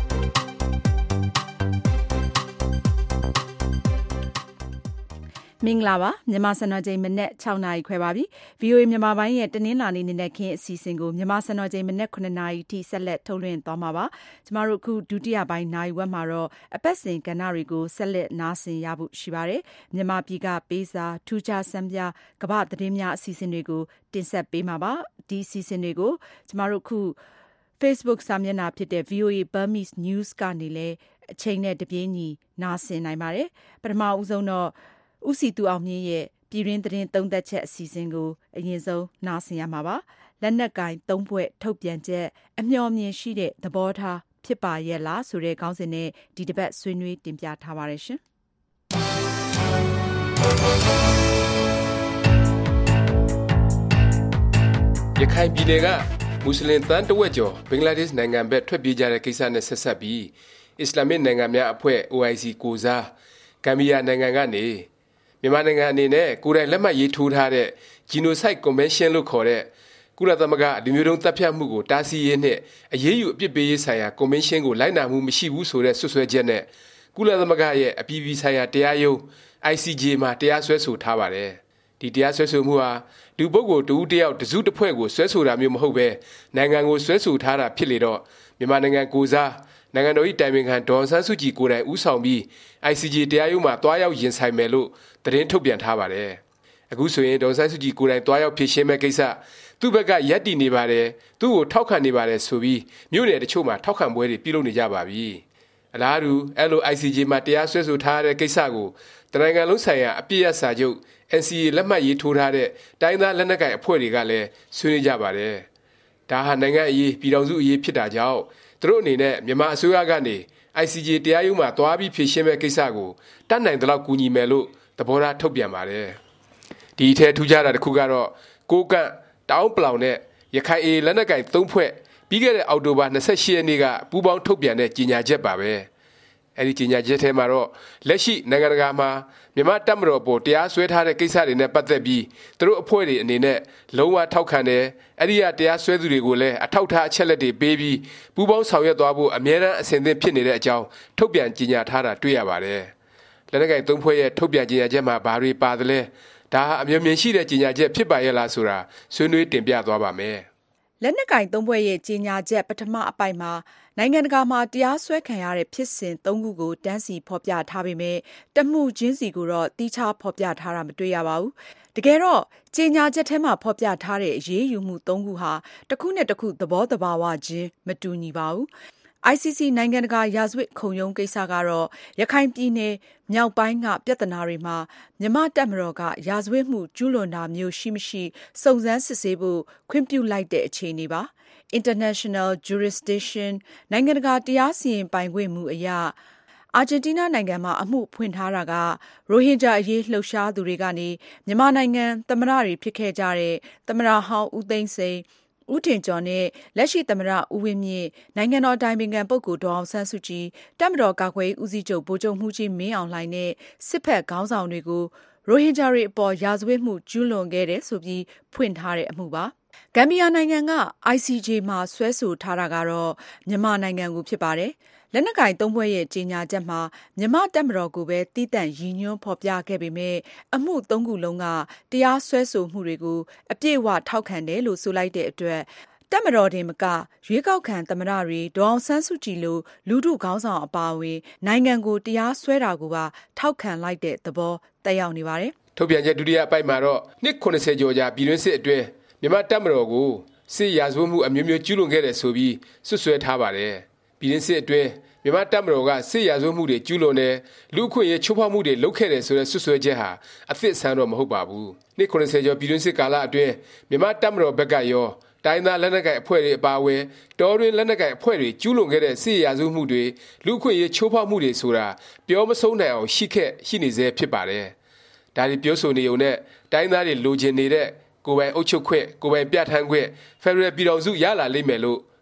မင်္ဂလာပါမြန်မာစံတော်ချိန်မနက်၆နာရီခွဲပါပြီ ဗီအိုအေ မြန်မာပိုင်းရဲ့တနင်္လာနေ့နေ့နဲ့ခင်းအစီအစဉ်ကိုမြန်မာစံတော်ချိန်မနက်ခုနာရီထိဆက်လက်ထုတ်လွှင့်သွားမှာပါကျမတို့အခုဒုတိယပိုင်းနာရီဝက်မှာတော့အပတ်စဉ်ကဏ္ဍတွေကိုဆက်လက်နားဆင်ရဖို့ရှိပါတယ်မြန်မာပြည်ကပေးစာထူးခြားစံပြကမ္ဘာသတင်းများအစီအစဉ်တွေကိုတင်ဆက်ပေးမှာပါဒီအစီအစဉ်တွေကိုကျမတို့အခု Facebook စာမျက်နှာဖြစ်တဲ့ ဗီအိုအေ Burmese News ကနေလည်းအချိန်နဲ့တပြေးညီနားဆင်နိုင်ပါတယ်ပထမဦးဆုံးတော့ဦးစီသူအောင်မြင့်ရဲ့ပြည်တွင်းသတင်းသုံးသက်ချက်အစီအစဉ်ကိုအရင်ဆုံးနားဆင်ရမှာပါလက်နက်ကင်သုံးဘွဲ့ထုတ်ပြန်ချက်အမျှော်မြင်ရှိတဲ့သဘောထားဖြစ်ပါရဲ့လားဆိုတဲ့ခေါင်းစဉ်နဲ့ဒီတစ်ပတ်ဆွေးနွေးတင်ပြထားပါတယ်ရှင်ရခိုင်ပြည်နယ်ကမွတ်စလင်တန်းတဝက်ကျော်ဘင်္ဂလားဒေ့ရှ်နိုင်ငံဘက်ထွက်ပြေးကြတဲ့ကိစ္စနဲ့ဆက်ဆက်ပြီးအစ္စလာမစ်နိုင်ငံများအဖွဲ့ အို အိုင် စီ ကိုစားဂမ်ဘီယာနိုင်ငံကနေမြန်မာနိုင်ငံအနေနဲ့ကိုယ်တိုင်လက်မှတ်ရေးထိုးထားတဲ့ Genocide Convention လို့ခေါ်တဲ့ကုလသမဂ္ဂလူမျိုးတုံးသတ်ဖြတ်မှုကိုတားဆီးရေးနဲ့အရေးယူအပြစ်ပေးရေးဆိုင်ရာ Convention ကိုလိုက်နာမှုမရှိဘူးဆိုတဲ့ဆွဆွဲချက်နဲ့ကုလသမဂ္ဂရဲ့အပြည်ပြည်ဆိုင်ရာတရားရုံး အိုင် စီ ဂျေ မှာတရားစွဲဆိုထားပါတယ်။ဒီတရားစွဲဆိုမှုဟာလူပုဂ္ဂိုလ်တစ်ဦးတစ်ယောက်တစ်စုတစ်ဖွဲ့ကိုစွဲဆိုတာမျိုးမဟုတ်ပဲနိုင်ငံကိုစွဲဆိုထားတာဖြစ်လေတော့မြန်မာနိုင်ငံကိုစားနိုင်ငံတော်၏တိုင်ပင်ခံဒေါ်အောင်ဆန်းစုကြည်ကိုယ်တိုင်ဦးဆောင်ပြီး အိုင် စီ ဂျေ တရားရုံးမှာတွားရောက်ရင်ဆိုင်မယ်လို့သတင်းထုတ်ပြန်ထားပါတယ်။အခုဆိုရင်ဒေါ်အောင်ဆန်းစုကြည်ကိုယ်တိုင်တွားရောက်ဖြေရှင်းမဲ့ကိစ္စသူ့ဘက်ကရပ်တည်နေပါတယ်သူ့ကိုထောက်ခံနေပါတယ်ဆိုပြီးမြို့နယ်တချို့မှာထောက်ခံပွဲတွေပြုလုပ်နေကြပါပြီ။အလားတူအဲ့လို အိုင် စီ ဂျေ မှာတရားစွဲဆိုထားတဲ့ကိစ္စကိုတနိုင်ငံလုံးဆိုင်ရာအပြစ်ရစာချုပ် အန် စီ အေ လက်မှတ်ရေးထိုးထားတဲ့တိုင်းသားလက်နက်ကိုင်အဖွဲ့တွေကလည်းဆွေးနွေးကြပါတယ်။ဒါဟာနိုင်ငံအရေးပြည်ထောင်စုအရေးဖြစ်တာကြောင့်သူတို့အနေနဲ့မြန်မာအစိုးရကနေ အိုင် စီ ဂျေ တရားရုံးမှာတွားပြီးဖြေရှင်းမဲ့ကိစ္စကိုတတ်နိုင်သလောက်ကူညီမယ်လို့သဘောထားထုတ်ပြန်ပါတယ်။ဒီအထက်ထူးခြားတာတစ်ခုကတော့ကိုကန့်တောင်းပလောင်နဲ့ရခိုင်အေလက်နက်ကိုင်သုံးဖွဲ့ပြီးခဲ့တဲ့အောက်တိုဘာ၂၈ရက်နေ့ကပူးပေါင်းထုတ်ပြန်တဲ့ကြေညာချက်ပါပဲ။အဲဒီကြေညာချက်ထဲမှာတော့လက်ရှိနိုင်ငံတကာမှာမြန်မာတပ်မတော်ပေါ်တရားစွဲထားတဲ့ကိစ္စတွေနဲ့ပတ်သက်ပြီးသူတို့အဖွဲ့တွေအနေနဲ့လုံးဝထောက်ခံတယ်။အဲဒီကတရားစွဲသူတွေကိုလည်းအထောက်ထားအချက်လက်တွေပေးပြီးပူးပေါင်းဆောင်ရွက်သွားဖို့အမြဲတမ်းအစဉ်သင့်ဖြစ်နေတဲ့အကြောင်းထုတ်ပြန်ကြေညာထားတာတွေ့ရပါတယ်။လက်နက်ကိုင်သုံးဖွဲ့ရဲ့ထုတ်ပြန်ကြေညာချက်မှာဘာတွေပါသလဲဒါဟာအမြင်မြင်ရှိတဲ့ကြေညာချက်ဖြစ်ပါရဲ့လားဆိုတာဆွေးနွေးတင်ပြသွားပါမယ်။လက်နက်ကင်သုံးဖွဲ့ရဲ့ကြေညာချက်ပထမအပိုင်မှာနိုင်ငံတကာမှာတရားစွဲခံရတဲ့ဖြစ်စဉ်သုံးခုကိုတန်းစီဖော်ပြထားပေမဲ့တမှုချင်းစီကိုတော့တိကျဖော်ပြထားတာမတွေ့ရပါဘူး။တကယ်တော့ကြေညာချက်ထဲမှာဖော်ပြထားတဲ့အရေးယူမှုသုံးခုဟာတစ်ခုနဲ့တစ်ခုသဘောတဘာဝချင်းမတူညီပါဘူး။အိုင် စီ စီ နိုင်ငံတကာရာဇဝတ်ခုံရုံးကိစ္စကတော့ရခိုင်ပြည်နယ်မြောက်ပိုင်းကပြဿနာတွေမှာမြန်မာတပ်မတော်ကရာဇဝတ်မှုကျူးလွန်တာမျိုးရှိမရှိစုံစမ်းစစ်ဆေးဖို့ခွင့်ပြုလိုက်တဲ့အခြေအနေပါ။ International Jurisdiction နိုင်ငံတကာတရားစီရင်ပိုင်ခွင့်မူအရအာဂျင်တီးနားနိုင်ငံမှာအမှုဖွင့်ထားတာကရိုဟင်ဂျာအရေးလှုပ်ရှားသူတွေကနေမြန်မာနိုင်ငံသမ္မတတွေဖြစ်ခဲ့ကြတဲ့သမ္မတဟောင်းဦးသိန်းစိန်ဦးထင်ကျော်နဲ့လက်ရှိသမ္မတဦးဝင်းမြင့်နိုင်ငံတော်တိုင်ပင်ခံပုဂ္ဂိုလ်ဒေါ်အောင်ဆန်းစုကြည်တပ်မတော်ကာကွယ်ရေးဦးစီးချုပ်ဗိုလ်ချုပ်မှူးကြီးမင်းအောင်လှိုင်နဲ့စစ်ဖက်ခေါင်းဆောင်တွေကိုရိုဟင်ဂျာတွေအပေါ်ရာဇဝတ်မှုကျူးလွန်ခဲ့တယ်ဆိုပြီးဖွင့်ထားတဲ့အမှုပါဂမ်ဘီယာနိုင်ငံက အိုင် စီ ဂျေ မှာဆွဲဆိုထားတာကတော့မြန်မာနိုင်ငံကိုဖြစ်ပါတယ်လက်နက်ကိုင်သုံးဖွဲ့ရဲ့ကြေညာချက်မှာမြန်မာတပ်မတော်ကိုပဲတည်တံ့ရည်ညွှန်းဖော်ပြခဲ့ပေမဲ့အမှုသုံးခုလုံးကတရားစွဲဆိုမှုတွေကိုအပြည့်အဝထောက်ခံတယ်လို့ဆိုလိုက်တဲ့အတွက်တပ်မတော်တင်မကရွေးကောက်ခံသမ္မတတွေဒေါ်အောင်ဆန်းစုကြည်လိုလူထုခေါင်းဆောင်အပါအဝင်နိုင်ငံကိုတရားစွဲတာကိုပါထောက်ခံလိုက်တဲ့သဘောသက်ရောက်နေပါတယ်။ထုတ်ပြန်ချက်ဒုတိယအပိုက်မှာတော့နှစ်၇၀ကျော်ကြာပြည်တွင်းစစ်အတွင်းမြန်မာတပ်မတော်ကိုစစ်ရာဇဝတ်မှုအမျိုးမျိုးကျူးလွန်ခဲ့တယ်ဆိုပြီးဆွဆွဲထားပါတယ်။ပြည်တွင်းစစ်အတွင်းမြန်မာတပ်မတော်ကစစ်ရာဇဝတ်မှုတွေကျူးလွန်တယ်လူအခွင့်အရေးချိုးဖောက်မှုတွေလုပ်ခဲ့တယ်ဆိုတဲ့ဆွဆွဲချက်ဟာအသစ်ဆန်းတော့မဟုတ်ပါဘူး။နှစ်၇၀ကျော်ပြည်တွင်းစစ်ကာလအတွင်းမြန်မာတပ်မတော်ဘက်ကရောတိုင်းသားလက်နက်ကိုင်အဖွဲ့တွေအပါအဝင်တော်တွင်လက်နက်ကိုင်အဖွဲ့တွေကျူးလွန်ခဲ့တဲ့စစ်ရာဇဝတ်မှုတွေလူအခွင့်အရေးချိုးဖောက်မှုတွေဆိုတာပြောမဆုံးနိုင်အောင်ရှိခဲ့ရှိနေစေဖြစ်ပါတယ်။ဒါဒီပြောဆိုနေုံနဲ့တိုင်းသားတွေလိုချင်နေတဲ့ကိုယ်ပိုင်အုပ်ချုပ်ခွင့်ကိုယ်ပိုင်ပြဋ္ဌာန်းခွင့်ဖက်ဒရယ်ပြည်ထောင်စုရလာလိမ့်မယ်လို့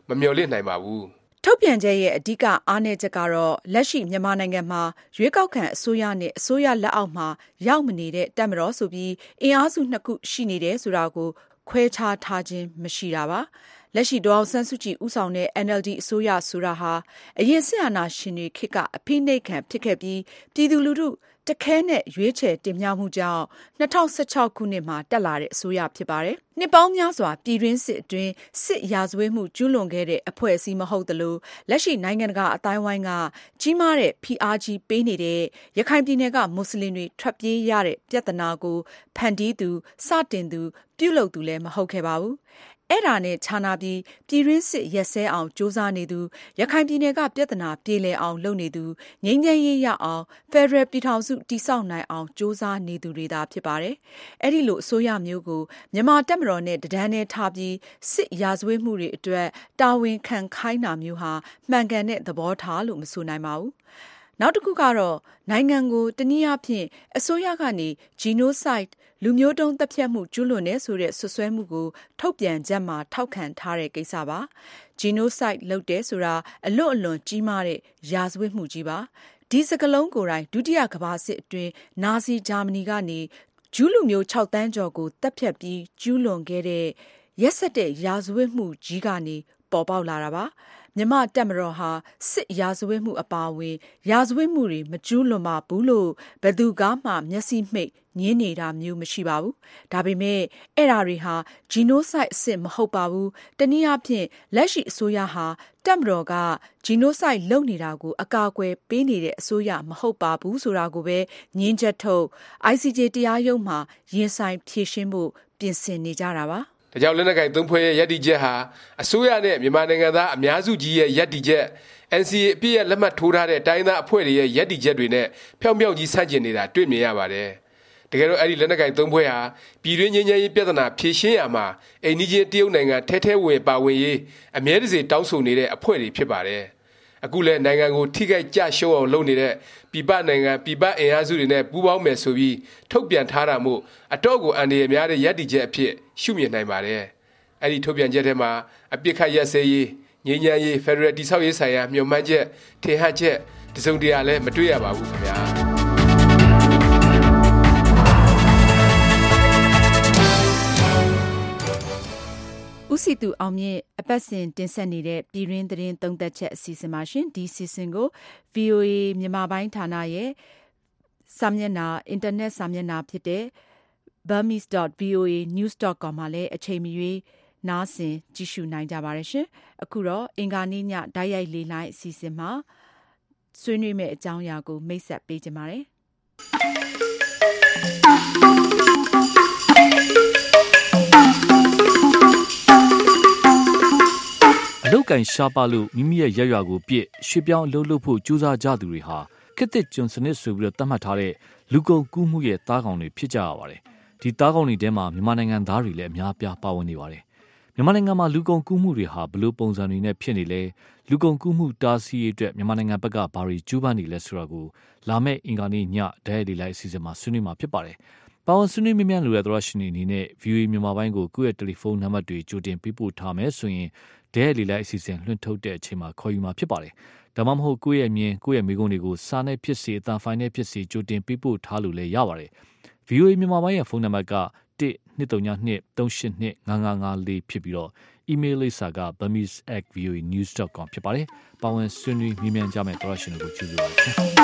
မမျှော်လင့်နိုင်ပါဘူးထုတ်ပြန်ချက်ရဲ့အဓိကအားနည်းချက်ကတော့လက်ရှိမြန်မာနိုင်ငံမှာရွေးကောက်ခံအစိုးရနဲ့အစိုးရလက်အောက်မှာရောက်မနေတဲ့တပ်မတော်ဆိုပြီးအင်အားစုနှစ်ခုရှိနေတယ်ဆိုတာကိုခွဲခြားထားခြင်းမရှိတာပါလက်ရှိဒေါ်အောင်ဆန်းစုကြည်ဦးဆောင်တဲ့ N L D အစိုးရဆိုတာဟာအရင်စစ်အာဏာရှင်တွေခေတ်ကအဖိနှိပ်ခံဖြစ်ခဲ့ပြီးပြည်သူလူထုတခဲနဲ့ရွေးချယ်တင်မြှောက်မှုကြောင့်၂၀၁၆ခုနှစ်မှာတက်လာတဲ့အစိုးရဖြစ်ပါတယ်။နှစ်ပေါင်းများစွာပြည်တွင်းစစ်အတွင်းစစ်ရာဇဝတ်မှုကျူးလွန်ခဲ့တဲ့အဖွဲ့အစည်းမဟုတ်သလိုလက်ရှိနိုင်ငံတကာအတိုင်းဝိုင်းကကြီးမားတဲ့ဖိအားကြီးပေးနေတဲ့ရခိုင်ပြည်နယ်ကမွတ်စလင်တွေထွက်ပြေးရတဲ့ပြဿနာကိုဖန်တီးသူစတင်သူပြုလုပ်သူလည်းမဟုတ်ခဲ့ပါဘူး။အဲ့ဒါနဲ့ခြားနာပြီးပြည်ရင်းစစ်ရက်စဲအောင်စ조사နေသူရခိုင်ပြည်နယ်ကပြဿနာပြေလည်အောင်လုပ်နေသူငြိမ်းချမ်းရေးရအောင်ဖက်ဒရယ်ပြည်ထောင်စုတည်ဆောက်နိုင်အောင်စ조사နေသူတွေသာဖြစ်ပါတယ်။အဲ့ဒီလိုအစိုးရမျိုးကိုမြန်မာတပ်မတော်နဲ့တဒန်းနဲ့ထားပြီးစစ်ရာဇဝတ်မှုတွေအတွက်တာဝန်ခံခိုင်းတာမျိုးဟာမှန်ကန်တဲ့သဘောထားလို့မဆိုနိုင်ပါဘူး။နောက်တစ်ခုကတော့နိုင်ငံကိုတနည်းအားဖြင့်အစိုးရကနေ genocide လူမျိုးတုံးတပ်ဖြတ်မှုကျူးလွန်နေဆိုတဲ့ဆွဆွဲမှုကိုထုတ်ပြန်ချက်မှာထောက်ခံထားတဲ့ကိစ္စပါ genocide လုပ်တယ်ဆိုတာအလွတ်အလွန်ကြီးမားတဲ့ရာဇဝတ်မှုကြီးပါဒီစကလုံးကိုယ်တိုင်ဒုတိယကမ္ဘာစစ်အတွင်းနာဇီဂျာမနီကနေဂျူးလူမျိုး၆တန်းကျော်ကိုတပ်ဖြတ်ပြီးကျူးလွန်ခဲ့တဲ့ရက်စက်တဲ့ရာဇဝတ်မှုကြီးကနေပေါ်ပေါက်လာတာပါမြမတက်မတော်ဟာစစ်ရာဇဝတ်မှုအပါအဝင်ရာဇဝတ်မှုတွေမကျူးလွန်ပါဘူးလို့ဘယ်သူကမှမျက်စိမှိတ်ညင်းနေတာမျိုးမရှိပါဘူးဒါပေမဲ့အဲ့ဓာတွေဟာ genocide အစစ်မဟုတ်ပါဘူးတနည်းအားဖြင့်လက်ရှိအစိုးရဟာတက်မတော်က genocide လုပ်နေတာကိုအကာအကွယ်ပေးနေတဲ့အစိုးရမဟုတ်ပါဘူးဆိုတာကိုပဲညင်းချက်ထုတ် I C J တရားရုံးမှာရင်ဆိုင်ဖြေရှင်းဖို့ပြင်ဆင်နေကြတာပါဒါကြောင့်လက်နက်ကိုင်သုံးဖွဲ့ရဲ့ရပ်တည်ချက်ဟာအစိုးရနဲ့မြန်မာနိုင်ငံသားအများစုကြီးရဲ့ရပ်တည်ချက် N C A အပြည့်ရဲ့လက်မှတ်ထိုးထားတဲ့တိုင်းသားအဖွဲ့တွေရဲ့ရပ်တည်ချက်တွေနဲ့ဖြောင်ဖြောင်ကြီးဆန့်ကျင်နေတာတွေ့မြင်ရပါတယ်။တကယ်တော့အဲ့ဒီလက်နက်ကိုင်သုံးဖွဲ့ဟာပြည်တွင်းငြိမ်းချမ်းရေးပြဿနာဖြေရှင်းရမှာအိမ်နီးချင်းတရုတ်နိုင်ငံထဲထဲဝင်ပါဝင်ရေးအမြဲတစေတောင်းဆိုနေတဲ့အဖွဲ့တွေဖြစ်ပါတယ်။အခုလဲနိုင်ငံကိုထိခိုက်ကြရှုံးအောင်လုပ်နေတဲ့ပြည်ပနိုင်ငံပြည်ပအင်အားစုတွေနဲ့ပူးပေါင်းမယ်ဆိုပြီးထုတ်ပြန်ထားတာမို့အတော့ကိုအန်ဒီရများတဲ့ရပ်တည်ချက်အဖြစ်ရှုမြင်နိုင်ပါတယ်။အဲ့ဒီထုတ်ပြန်ချက်ထဲမှာအပြစ်ခတ်ရက်စဲရေးငြိမ်းချမ်းရေးဖက်ဒရယ်တည်ဆောက်ရေးဆိုင်ရာမျှော်မှန်းချက်ထင်ဟပ်ချက်တစုံတရာလည်းမတွေ့ရပါဘူးခင်ဗျာ။ဦးစီသူအောင်မြင့်အပတ်စဉ်တင်ဆက်နေတဲ့ပြည်ရင်းသတင်းသုံးသက်ချက်အစီအစဉ်ပါရှင်ဒီစီစဉ်ကို V O A မြန်မာပိုင်းဌာနရဲ့စာမျက်နှာအင်တာနက်စာမျက်နှာဖြစ်တဲ့ burmese dot v o a news dot com မှာလည်းအချိန်မရွေးနားဆင်ကြည့်ရှုနိုင်ကြပါတယ်ရှင်အခုတော့အင်္ဂါနေ့ညဓာတ်ရိုက်လေးလိုင်းအစီအစဉ်မှာဆွေးနွေးမယ့်အကြောင်းအရာကိုမိတ်ဆက်ပေးကြပါမယ်အလုတ်ကန်ရှားပါလို့မိမိရဲ့ရက်ရွာကိုပြစ်ရွှေပြောင်းအလုပ်လုပ်ဖို့ကြိုးစားကြသူတွေဟာခေတ်သစ်ကျွန်စနစ်ဆိုပြီးတော့သတ်မှတ်ထားတဲ့လူကုန်ကူးမှုရဲ့တားကောင်တွေဖြစ်ကြရပါတယ်။ဒီတားကောင်တွေထဲမှာမြန်မာနိုင်ငံသားတွေလည်းအများပြားပါဝင်နေပါတယ်။မြန်မာနိုင်ငံမှာလူကုန်ကူးမှုတွေဟာဘလို့ပုံစံတွေနဲ့ဖြစ်နေလဲလူကုန်ကူးမှုတားဆီးရေးအတွက်မြန်မာနိုင်ငံဘက်ကဘာတွေကြိုးပမ်းနေလဲဆိုတာကိုလာမယ့်အင်္ဂါနေ့ညဒဲရီလိုက်အစီအစဉ်မှာဆွေးနွေးမှာဖြစ်ပါတယ်။ပါဝင်ဆွေးနွေးမြမြလိုရသောရှင်တွေအနေနဲ့ V O A မြန်မာပိုင်းကိုကိုယ့်ရဲ့တယ်လီဖုန်းနံပါတ်တွေကြိုတင်ပေးပို့ထားမယ်ဆိုရင်ဒဲရီလိုက်အစီအစဉ်လွှင့်ထုတ်တဲ့အချိန်မှာခေါ်ယူမှာဖြစ်ပါတယ်။ဒါမှမဟုတ်ကိုယ့်ရဲ့အမြင်ကိုယ့်ရဲ့မိကုံးတွေကိုစာနဲ့ဖြစ်စေအသံဖိုင်နဲ့ဖြစ်စေကြိုတင်ပေးပို့ထားလို့လည်းရပါတယ်။ V O A မြန်မာပိုင်းရဲ့ဖုန်းနံပါတ်ကone two three two three eight two five five fourဖြစ်ပြီးတော့ email လိပ်စာက burmese at v o a news dot com ဖြစ်ပါတယ်။ပါဝင်ဆွေးနွေးမြင်မြန်ကြမယ့်သောရရှင်တွေကိုကျေးဇူးပါရှင်။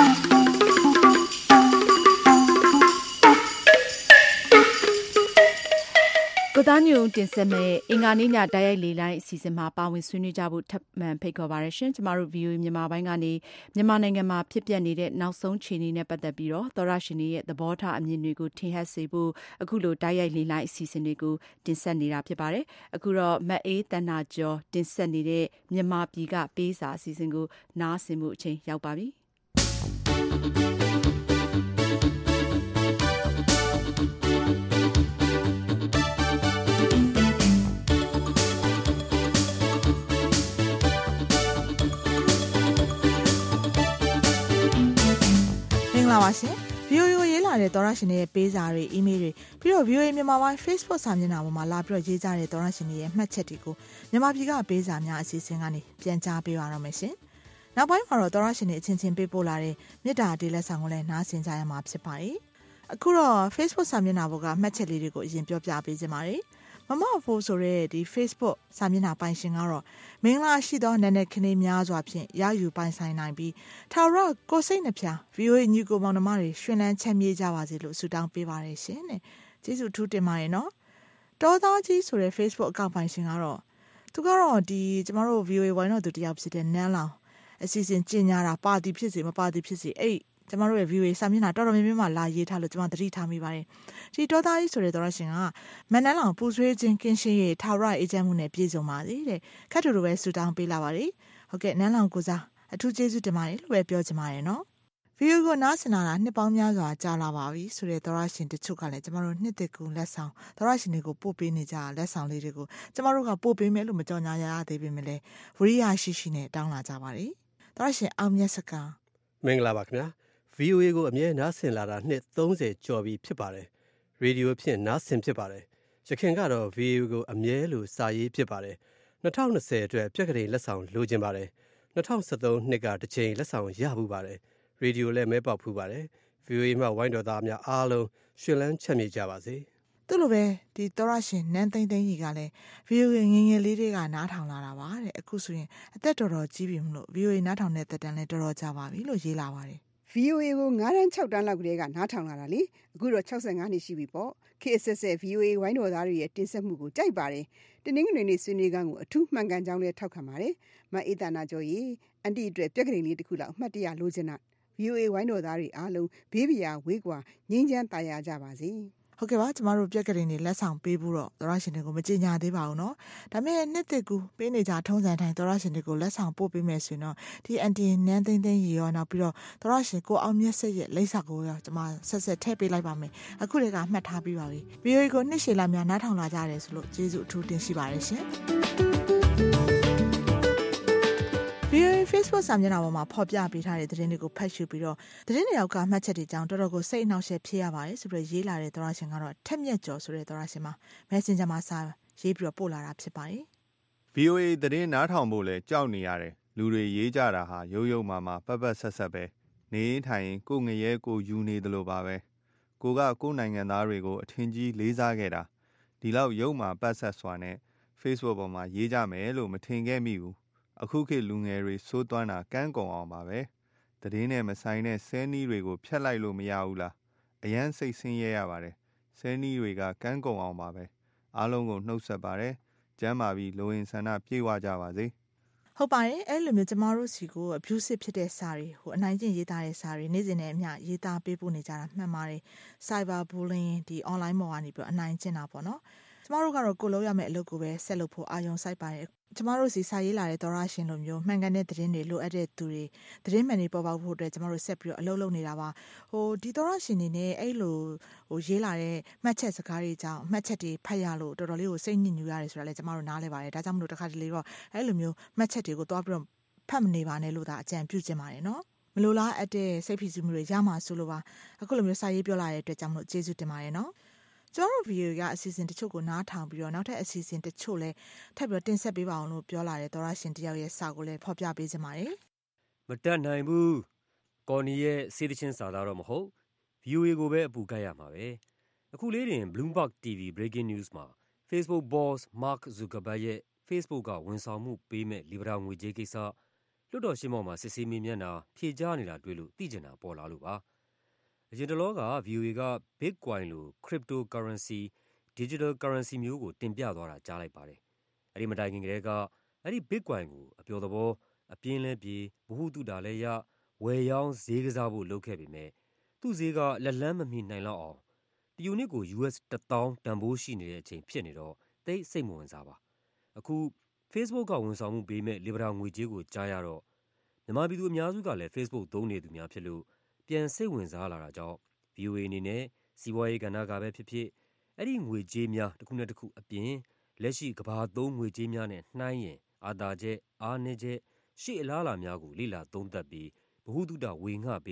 ကိုသားညုံတင်ဆက်မဲ့အင်္ဂါနေ့ညတိုက်ရိုက်လေးလိုင်းအစီအစဉ်မှာပါဝင်ဆွေးနွေးကြဖို့ထပ်မံဖိတ်ခေါ်ပါရရှင်ကျမတို့ V O A မြန်မာပိုင်းကနေမြန်မာနိုင်ငံမှာဖြစ်ပျက်နေတဲ့နောက်ဆုံးခြေအနေနဲ့ပတ်သက်ပြီးတော့သောရရှင်တွေရဲ့သဘောထားအမြင်တွေကိုထင်ဟပ်စေဖို့အခုလိုတိုက်ရိုက်လေးလိုင်းအစီအစဉ်တွေကိုတင်ဆက်နေတာဖြစ်ပါတယ်အခုတော့မတ်အေးတဏ္ဍာကျော်တင်ဆက်နေတဲ့မြန်မာပြည်ကပေးစာအစီအစဉ်ကိုနားဆင်မှုအချိန်ရောက်ပါပြီလာပါရှင်ဗီအိုအေ ကိုရေးလာတဲ့သောရရှင်တွေရဲ့ပေးစာတွေ email တွေပြီးတော့ ဗီအိုအေ မြန်မာပိုင်း Facebook စာမျက်နှာပေါ်မှာလာပြီးတော့ရေးကြတဲ့သောရရှင်တွေရဲ့မှတ်ချက်တွေကိုမြန်မာပြည်ကပေးစာများအစီအစဉ်ကနေပြန်ကြားပေးပါရမယ်ရှင်။နောက်ပိုင်းမှာတော့သောရရှင်တွေအချင်းချင်းပေးပို့လာတဲ့မေတ္တာတေးလက်ဆောင်ကိုလည်းနားဆင်ကြရမှာဖြစ်ပါတယ်။အခုတော့ Facebook စာမျက်နှာပေါ်ကမှတ်ချက်လေးတွေကိုအရင်ပြောပြပေးခြင်းပါတယ်။မမဖိုးဆိုတဲ့ဒီ Facebook စာမျက်နှာပိုင်ရှင်ကတော့မင်္ဂလာရှိသောနာနဲ့ခင်းများစွာဖြင့်ရယူပိုင်ဆိုင်နိုင်ပြီးထာဝရကိုစိတ်နှဖျား ဗီအိုအေ ညီကိုမောင်နှမတွေရှင်လန်းချမ်းမြေ့ကြပါစေလို့ဆုတောင်းပေးပါရရှင်တဲ့ကျေးဇူးထူးတင်ပါတယ်နော်တောသားကြီးဆိုတဲ့ Facebook အကောင့်ပိုင်ရှင်ကတော့သူကတော့ဒီကျမတို့ ဗီအိုအေ ဝိုင်းတော်သူတယောက်ဖြစ်တဲ့နန်းလောင်အစီအစဉ်ကျင်းညာတာပါတီဖြစ်စေမပါတီဖြစ်စေအဲ့ကျမတို့ရဲ့ ဗီအိုအေ စာမျက်နှာတော်တော်များများမှာလာရေးထားလို့ကျမသတိထားမိပါတယ်ဒီတောသားကြီးဆိုတဲ့သောရရှင်ကမနန်းလောင်ပူဆွေးခြင်းကင်းရှင်းရေးထာဝရအေဂျင့်မှုနဲ့ပြည့်စုံပါစေတဲ့ခက်တူတူပဲဆုတောင်းပေးလာပါတယ်ဟုတ်ကဲ့နန်းလောင်ကိုစားအထူးကျေးဇူးတင်ပါတယ်လို့ပဲပြောချင်ပါတယ်နော်ဗီအိုအေကိုနားဆင်လာတာနှစ်ပေါင်းများစွာကြာလာပါပြီဆိုတဲ့သောရရှင်တချို့ကလည်းကျမတို့နှစ်သက်ကူလက်ဆောင်သောရရှင်တွေကိုပို့ပေးနေကြလက်ဆောင်လေးတွေကိုကျမတို့ကပို့ပေးမယ်လို့မကြော်ညာရသေးပေမဲ့လည်းဝရိယရှိရှိနဲ့တောင်းလာကြပါတယ်သောရရှင်အောင်မြတ်စကားမင်္ဂလာပါခင်ဗျာ ဗီအိုအေ ကိုအမြဲနားဆင်လာတာနှစ်သုံးဆယ်ကျော်ပြီဖြစ်ပါတယ်ရေဒီယိုဖြင့်နားဆင်ဖြစ်ပါတယ်ရခင်ကတော့ ဗီအိုအေ ကိုအမြဲလို့စာရေးဖြစ်ပါတယ်၂၀၂၀အတွက်ပြက်ကလေးလက်ဆောင်လိုချင်ပါတယ်၂၀၁၃နှစ်ကတစ်ချိန်လက်ဆောင်ရဘူးပါတယ်ရေဒီယိုလည်းမဲပေါက်ဖူးပါတယ် ဗီအိုအေ မှာဝိုင်းတော်သားများအားလုံးရှင်လန်းချမ်းမြေ့ကြပါစေသူ့လိုပဲဒီသောရရှင်နန်းသိန်းသိန်းကြီးကလည်း ဗီအိုအေ ငယ်ငယ်လေးတွေကနားထောင်လာတာပါတဲ့အခုဆိုရင်အသက်တော်တော်ကြီးပြီမလို့ ဗီအိုအေ နားထောင်တဲ့သက်တမ်းလည်းတော်တော်ကြာပါပြီလို့ရေးလာပါတယ်ဗီအိုအေ ကိုငါးတန်း၆တန်းလောက်ကလေးကနားထောင်လာတာလေအခုတော့၆၅နှစ်ရှိပြီပေါ့ခေတ်ဆက်ဆက် ဗီအိုအေ ဝိုင်းတော်သားတွေရဲ့တင်ဆက်မှုကိုကြိုက်ပါတယ်တင်းငွေနေ့ဆွေးနွေးခန်းကိုအထူးမှန်ကန်ကြောင်းလည်းထောက်ခံပါတယ်မအေးတနာကျော်ကြီးအန်တီအတွက်ပြက်ကလေးလေးတစ်ခုလောက်အမှတ်တရလိုချင်တာ ဗီအိုအေ ဝိုင်းတော်သားတွေအားလုံးဘေးပရာဝေးကွာငြိမ်းချမ်းသာယာကြပါစေဟုတ်ကဲ့ပါကျမတို့ပြက်ကလေးတွေလက်ဆောင်ပေးဖို့တော့သောရရှင်တွေကိုမကြေညာသေးပါဘူးเนาะဒါပေမဲ့နှစ်သက်ကူပေးနေကြထုံးစံတိုင်းသောရရှင်တွေကိုလက်ဆောင်ပို့ပေးမယ်ဆိုရင်တော့ဒီအန်တီနန်းသိန်းသိန်းရီရောနောက်ပြီးတော့သောရရှင်ကိုအောင်မြတ်ဆက်ရဲ့လိပ်စာကိုရောကျမဆက်ဆက်ထည့်ပေးလိုက်ပါမယ်အခုတည်းကမှတ်ထားပြီးပါပြီ ဗီအိုအေ ကိုနှစ်ရှည်လာများနားထောင်လာကြတယ်ဆိုလို့ကျေးဇူးအထူးတင်ရှိပါတယ်ရှင်ဗီအိုအေ Facebook စာမျက်နှာပေါ်မှာဖော်ပြပေးထားတဲ့သတင်းတွေကိုဖတ်ရှုပြီးတော့သတင်းတွေအောက်ကမှတ်ချက်တွေကြောင့်တော်တော်ကိုစိတ်အနှောက်အယှက်ဖြစ်ရပါတယ်ဆိုပြီးရေးလာတဲ့သောရရှင်ကတော့ထက်မြက်ကျော်ဆိုတဲ့သောရရှင်မှာ Messenger မှာစာရေးပြီးတော့ပို့လာတာဖြစ်ပါတယ်။ ဗီအိုအေ သတင်းနားထောင်ဖို့လဲကြောက်နေရတယ်လူတွေရေးကြတာဟာရုပ်ရုပ်မာမာပတ်ပတ်ဆက်ဆက်ပဲနေထိုင်ကိုငရဲကိုယူနေသလိုပါပဲကိုကကိုနိုင်ငံသားတွေကိုအထင်ကြီးလေးစားခဲ့တာဒီလောက်ရုပ်မာပတ်ဆက်စွာနဲ့ Facebook ပေါ်မှာရေးကြမယ်လို့မထင်ခဲ့မိဘူးအခုခေတ်လူငယ်တွေစိုးသွမ်းတာကန်းကုန်အောင်ပါပဲသတင်းနဲ့မဆိုင်တဲ့ဆဲနီးတွေကိုဖျက်လိုက်လို့မရဘူးလားအရန်စိတ်ဆင်းရဲရပါတယ်ဆဲနီးတွေကကန်းကုန်အောင်ပါပဲအားလုံးကိုနှုတ်ဆက်ပါတယ်ကျမ်းမာပြီးလိုရင်ဆန္ဒပြေဝကြပါစေဟုတ်ပါတယ်အဲ့လိုမျိုးကျမတို့စီကို abusive ဖြစ်တဲ့စာတွေဟိုအနိုင်ကျင့်ရေးသားတဲ့စာတွေနေ့စဉ်နဲ့အမျှရေးသားပေးပို့နေကြတာမှန်ပါတယ် cyber bullying ဒီ online ပေါ်ကနေပြီးအနိုင်ကျင့်တာပေါ့နော်ကျမတို့ကတော့ကိုလုံးရမယ့်အလုပ်ကိုပဲဆက်လုပ်ဖို့အာရုံစိုက်ပါတယ်ကျမတို့စီစာရေးလာတဲ့သောရရှင်လိုမျိုးမှန်ကန်တဲ့သတင်းတွေလိုအပ်တဲ့သူတွေသတင်းမှန်တွေပေါ်ပေါက်ဖို့အတွက်ကျမတို့ဆက်ပြီးတော့အလုပ်လုပ်နေတာပါဟိုဒီသောရရှင်နေနဲ့အဲ့လိုဟိုရေးလာတဲ့မှတ်ချက်စကားတွေကြောင့်မှတ်ချက်တွေဖတ်ရလို့တော်တော်လေးကိုစိတ်ညစ်ညူရတယ်ဆိုတာလည်းကျမတို့နားလဲပါတယ်ဒါကြောင့်မလို့တစ်ခါတလေတော့အဲ့လိုမျိုးမှတ်ချက်တွေကိုတွားပြီးတော့ဖတ်မနေပါနဲ့လို့သာအကြံပြုချင်ပါတယ်နော်မလိုလားအပ်တဲ့စိတ်ဖိစီးမှုတွေရမှာဆိုလို့ပါအခုလိုမျိုးစာရေးပြောလာတဲ့အတွက်ကြောင့်မလို့ကျေးဇူးတင်ပါတယ်နော်ကျွန်တော်ဗီဒီယိုကအစီအစဉ်တချို့ကိုနားထောင်ပြီးတော့နောက်ထပ်အစီအစဉ်တချို့လည်းထပ်ပြီးတော့တင်ဆက်ပေးပါအောင်လို့ပြောလာတဲ့သောရရှင်တယောက်ရဲ့စာကိုလည်းဖော်ပြပေးခြင်းပါတယ်မတတ်နိုင်ဘူးကော်နီရဲ့စေတချင်းစာသားတော့မဟုတ် ဗီအိုအေ ကိုပဲအပူကတ်ရမှာပဲအခုလေးတင် Bloomberg တီ ဗီ Breaking News မှာ Facebook Boss Mark Zuckerberg ရဲ့ Facebook ကဝန်ဆောင်မှုပေးမဲ့လီဘရာငွေကြေးကိစ္စလွှတ်တော်ရှင်းပေါ်မှာစစ်ဆေးမေးမြန်းတာဖြေကြားနေတာတွေ့လို့သိကျင်တာပေါ်လာလို့ပါအရင်တလောက ဗီအိုအေ က Bitcoin လို cryptocurrency digital currency မျိုးကိုတင်ပြသွားတာကြားလိုက်ပါတယ်။အဲဒီမတိုင်ခင်ကတည်းကအဲဒီ Bitcoin ကိုအပျော်သဘောအပြင်းလဲပြေဗဟုသုတလည်းရဝယ်ရောင်းဈေးကစားဖို့လုပ်ခဲ့ပေမဲ့သူ့ဈေးကလက်လန်းမမီနိုင်လောက်အောင်တယူနစ်ကို ယူအက်စ် တစ်သောင်းတန်ဖိုးရှိနေတဲ့အချိန်ဖြစ်နေတော့သိစိတ်မဝင်စားပါအခု Facebook ကဝန်ဆောင်မှုပေးမဲ့လီဘရာငွေကြေးကိုကြားရတော့မြန်မာပြည်သူအများစုကလည်း Facebook သုံးနေသူများဖြစ်လို့ပြန်စိတ်ဝင်စားလာတာကြောင့် ဗီအိုအေ အနေနဲ့စီးပွားရေးကဏ္ဍကပဲဖြစ်ဖြစ်အဲ့ဒီငွေကြေးများတစ်ခုနဲ့တစ်ခုအပြင်လက်ရှိကမ္ဘာသုံးငွေကြေးများနဲ့နှိုင်းရင်အာသာချက်အားနည်းချက်ရှေ့အလားအလာများကိုလေ့လာသုံးသပ်ပြီးဗဟုသုတဝေငှပေးဖို့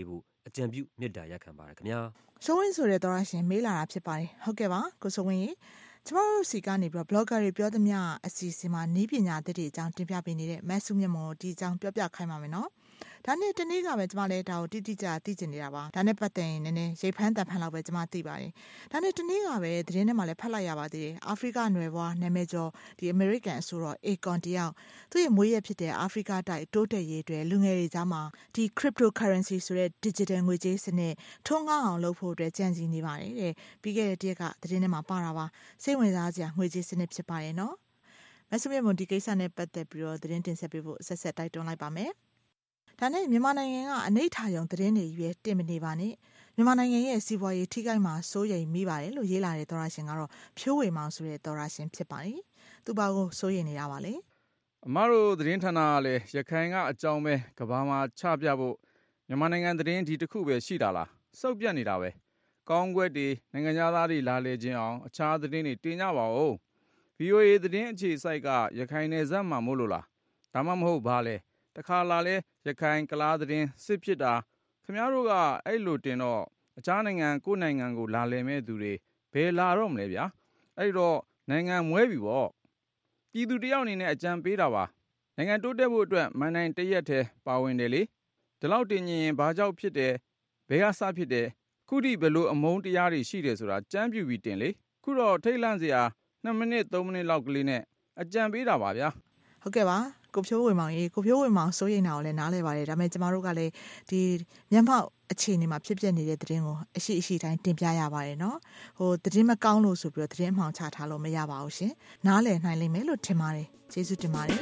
အကြံပြုမေတ္တာရပ်ခံပါတယ်ခင်ဗျာဆိုဝင်းဆိုတဲ့သောရရှင်မေးလာတာဖြစ်ပါတယ်ဟုတ်ကဲ့ပါကိုဆိုဝင်းရေကျမတို့စီကနေပြီးတော့ blogger တွေပြောသမျှအစီအစဉ်မှာနီးပညာသစ်တွေအကြောင်းတင်ပြပေးနေတဲ့မတ်စုမြတ်မော်ဒီအကြောင်းပြောပြခိုင်းပါမယ်နော်ဒါနဲ့တနေ့ကပဲကျမလည်းဒါကိုတိတိကျကျသိကျင်နေတာပါဒါနဲ့ပတ်သက်ရင်နည်းနည်းရိတ်ဖမ်းတန်ဖန်လောက်ပဲကျမသိပါတယ်ဒါနဲ့တနေ့ကပဲသတင်းထဲမှာလည်းဖတ်လိုက်ရပါသေးတယ်အာဖရိကနွယ်ဘွားနာမည်ကျော်ဒီ American အဆိုတော် Akon တယောက်သူ့ရဲ့မွေးရက်ဖြစ်တဲ့အာဖရိကတိုက်တိုးတက်ရေးအတွက်လူငယ်တွေကြားမှာဒီ cryptocurrency ဆိုတဲ့ digital ငွေကြေးစနစ်ထုံးကားအောင်လုပ်ဖို့အတွက်ကြံစည်နေပါတယ်တဲ့ပြီးခဲ့တဲ့တရက်ကသတင်းထဲမှာပါတာပါစိတ်ဝင်စားစရာငွေကြေးစနစ်ဖြစ်ပါတယ်နော်မဆုမြတ်မွန်ဒီကိစ္စနဲ့ပတ်သက်ပြီးတော့သတင်းတင်ဆက်ပေးဖို့ဆက်ဆက်တိုက်တွန်းလိုက်ပါမယ်ဒါနဲ့မြန်မာနိုင်ငံကအနိဋ္ဌာယုံသတင်းတွေရွေးတင်မနေပါနဲ့မြန်မာနိုင်ငံရဲ့စီးပွားရေးထိခိုက်မှာစိုးရိမ်မိပါတယ်လို့ရေးလာတဲ့သောရရှင်ကတော့ဖြိုးဝေမောင်ဆိုတဲ့သောရရှင်ဖြစ်ပါတယ်သူပါကိုစိုးရိမ်နေတာပါလေအမတို့သတင်းဌာနကလည်းရခိုင်ကအကြောင်းပဲကဘာမှာချပြဖို့မြန်မာနိုင်ငံသတင်းဒီတစ်ခုပဲရှိတာလားစုပ်ပြတ်နေတာပဲကောင်းကွက်တွေနိုင်ငံသားတွေလာလေခြင်းအောင်အခြားသတင်းတွေတင်ကြပါဦး ဗီအိုအေ သတင်းအခြေစိုက်ကရခိုင်နယ်စပ်မှာမို့လို့လားဒါမှမဟုတ်ဘာလဲတခါလာလဲရခိုင်ကလားသတင်းစစ်ဖြစ်တာခင်ဗျားတို့ကအဲ့လိုတင်တော့အခြားနိုင်ငံကိုယ်နိုင်ငံကိုလာလည်မဲ့သူတွေဘယ်လာတော့မလဲဗျာအဲ့တော့နိုင်ငံမွဲပြီပေါ့ပြည်သူတယောက်အနေနဲ့အကြံပေးတာပါနိုင်ငံတိုးတက်ဖို့အတွက်မန်နိုင်တရက်တည်းပါဝင်တယ်လေဒီလောက်တင်ရင်ဘာကြောက်ဖြစ်တယ်ဘယ်ကစဖြစ်တယ်ခုထိဘယ်လိုအမုန်းတရားတွေရှိတယ်ဆိုတာကြမ်းပြူပြီးတင်လေခုတော့ထိတ်လန့်စရာနှစ်မိနစ်သုံးမိနစ်လောက်ကလေးနဲ့အကြံပေးတာပါဗျာဟုတ်ကဲ့ပါကိုဖြိုးဝေမောင်ကြီးကိုဖြိုးဝေမောင်စိုးရိမ်တာကိုလည်းနားလဲပါတယ်ဒါပေမဲ့ကျမတို့ကလည်းဒီမျက်မှောက်အခြေအနေမှာဖြစ်ပျက်နေတဲ့သတင်းကိုအရှိအရှိတိုင်းတင်ပြရပါတယ်နော်ဟိုသတင်းမကောင်းလို့ဆိုပြီးတော့သတင်းအမှောင်ချထားလို့မရပါဘူးရှင်နားလည်နိုင်လိမ့်မယ်လို့ထင်ပါတယ်ကျေးဇူးတင်ပါတယ်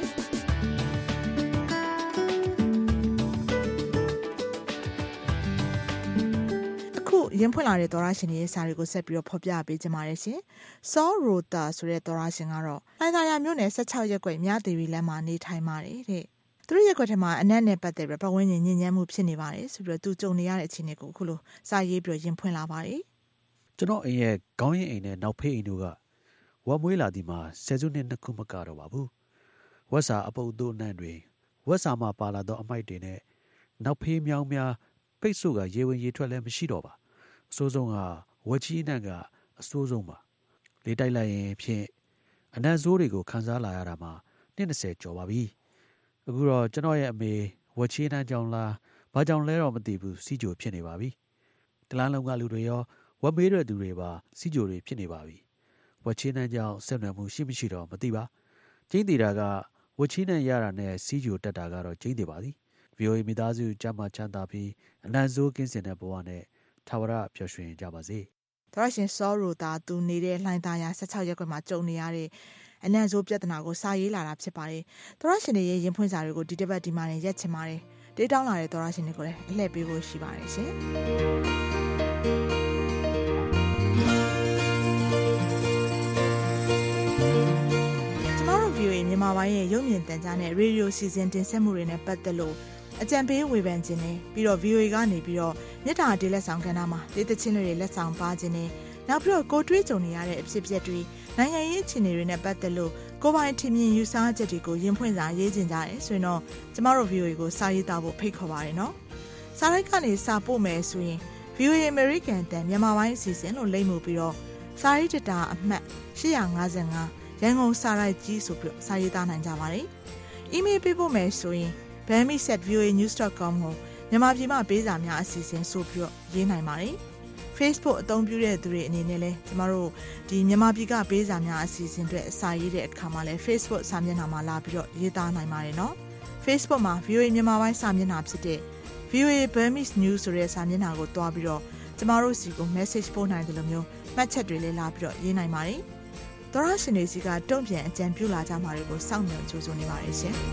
ရင်ဖွင့်လာတဲ့သောရရှင်ရဲ့စာတွေကိုဆက်ပြီးတော့ဖော်ပြပေးကြပါရစေ။ Saw Rota ဆိုတဲ့သောရရှင်ကတော့လိုင်သာယာမြို့နယ်ဆက်ခြောက်ရပ်ကွက်မြဒေဝီလမ်းမှာနေထိုင်ပါတယ်တဲ့။သူတို့ရပ်ကွက်ထဲမှာအနက်နဲ့ပတ်သက်ပြီးပတ်ဝန်းကျင်ညဉ့်ညမ်းမှုဖြစ်နေပါတယ်ဆိုပြီးတော့သူကြုံနေရတဲ့အခြေအနေကိုအခုလိုစာရေးပြီးတော့ရင်ဖွင့်လာပါတယ်။ကျွန်တော်အိမ်ရဲ့ခေါင်းရင်းအိမ်နဲ့နောက်ဖေးအိမ်တို့ကဝက်မွေးလာဒီမှာဆယ်စုနှစ်နှစ်ခုမကတော့ပါဘူး။ဝက်စာအပုပ်တို့အနှံ့တွေဝက်စာမှာပါလာသောအမိုက်တွေနဲ့နောက်ဖေးမြောင်းများပိတ်ဆို့ကရေဝင်ရေထွက်လည်းမရှိတော့ပါ။အဆိုးဆုံးကဝက်ကြီးအနံ့ကအဆိုးဆုံးပါလေးတိုက်လိုက်ရင်ဖြင့်အနံ့ဆိုးတွေကိုခန်းစားလာရတာမှနှစ်နှစ်ဆယ်ကျော်ပါပြီအခုတော့ကျွန်တော်ရဲ့အမေဝက်ကြီးအနံ့ကြောင့်လားဘာကြောင့်လဲတော့မသိဘူးစီးကြိုဖြစ်နေပါပြီတလန်းလုံးကလူတွေရောဝက်မေးတဲ့သူတွေပါစီးကြိုတွေဖြစ်နေပါပြီဝက်ကြီးအနံ့ကြောင့်ဆက်နွယ်မှုရှိမရှိတော့မသိပါကျင်းသေးတာကဝက်ကြီးအနံ့ရတာနဲ့စီးကြိုတက်တာကတော့ကျင်းသေးပါသည် ဗီအိုအေ မိသားစုကြမ်းမှချမ်းသာပြီးအနံ့ဆိုးကင်းစင်တဲ့ဘဝနဲ့ထာဝရပျော်ရွှင်ကြပါစေ။သောရရှင်စောရိုတာသူနေတဲ့လှိုင်သာယာဆက်ခြောက်ရပ်ကွက်မှာကြုံနေရတဲ့အနံ့ဆိုးပြဿနာကိုစာရေးလာတာဖြစ်ပါတယ်။သောရရှင်ရဲ့ရင်ဖွင့်စာတွေကိုဒီတစ်ပတ်ဒီမှာနေရက်ချင်ပါတယ်။တေးတောင်းလာတဲ့သောရရှင်တွေကိုလည်းအလှည့်ပေးဖို့ရှိပါတယ်ရှင်။ကျမတို့ ဗီအိုအေ မြန်မာပိုင်းရဲ့ရုပ်မြင်သံကြားနဲ့ရေဒီယိုစီစဉ်တင်ဆက်မှုတွေနဲ့ပတ်သက်လို့အကြံပေးဝေဖန်ခြင်းနဲ့ပြီးတော့ ဗီအိုအေ ကနေပြီးတော့မြစ်တာတေးလက်ဆောင်ကဏ္ဍမှာဒေသချင်းတွေလက်ဆောင်ပါခြင်းနဲ့နောက်ပြီးတော့ကိုတွေးကြုံနေရတဲ့အဖြစ်အပျက်တွေနိုင်ငံရေးအခြေအနေတွေနဲ့ပတ်သက်လို့ကိုပိုင်ထင်မြင်ယူဆချက်တွေကိုရင်ဖွင့်စာရေးခြင်းကြတယ်ဆိုရင်တော့ကျမတို့ ဗီအိုအေ ကိုစာရေးသားဖို့ဖိတ်ခေါ်ပါတယ်နော်စာရိုက်ကနေစာပို့မယ်ဆိုရင် ဗီအိုအေ American တန်မြန်မာပိုင်းအစီအစဉ်လို့လိမ့်မှုပြီးတော့စာရေးတတာအမှတ်ရှစ်၅၅ရန်ကုန်စာရိုက်ကြီးဆိုပြီးစာရေးသားနိုင်ကြပါတယ်အီးမေးလ်ပေးပို့မယ်ဆိုရင်bami at v o a news dot com ကိုမြန်မာပြည်မှာပေးစာများအစီအစဉ်ဆိုပြီးတော့ရေးနိုင်ပါတယ်။ Facebook အသုံးပြုတဲ့သူတွေအနေနဲ့လည်းကျမတို့ဒီမြန်မာပြည်ကပေးစာများအစီအစဉ်တွေအစာရေးတဲ့အခါမှာလည်း Facebook စာမျက်နှာမှာလာပြီးတော့ရေးသားနိုင်ပါတယ်နော်။ Facebook မှာ ဗီအိုအေ မြန်မာပိုင်းစာမျက်နှာဖြစ်တဲ့ ဗီအိုအေ Burmese News ဆိုတဲ့စာမျက်နှာကိုတွားပြီးတော့ကျမတို့စီကို message ပို့နိုင်တယ်လို့မျိုးမှတ်ချက်တွေလည်းလာပြီးတော့ရေးနိုင်ပါတယ်။သောရရှင်တွေစီကတုံ့ပြန်အကြံပြုလာကြမှာတွေကိုစောင့်မျှော်ကြိုးစားနေပါတယ်ရှင်။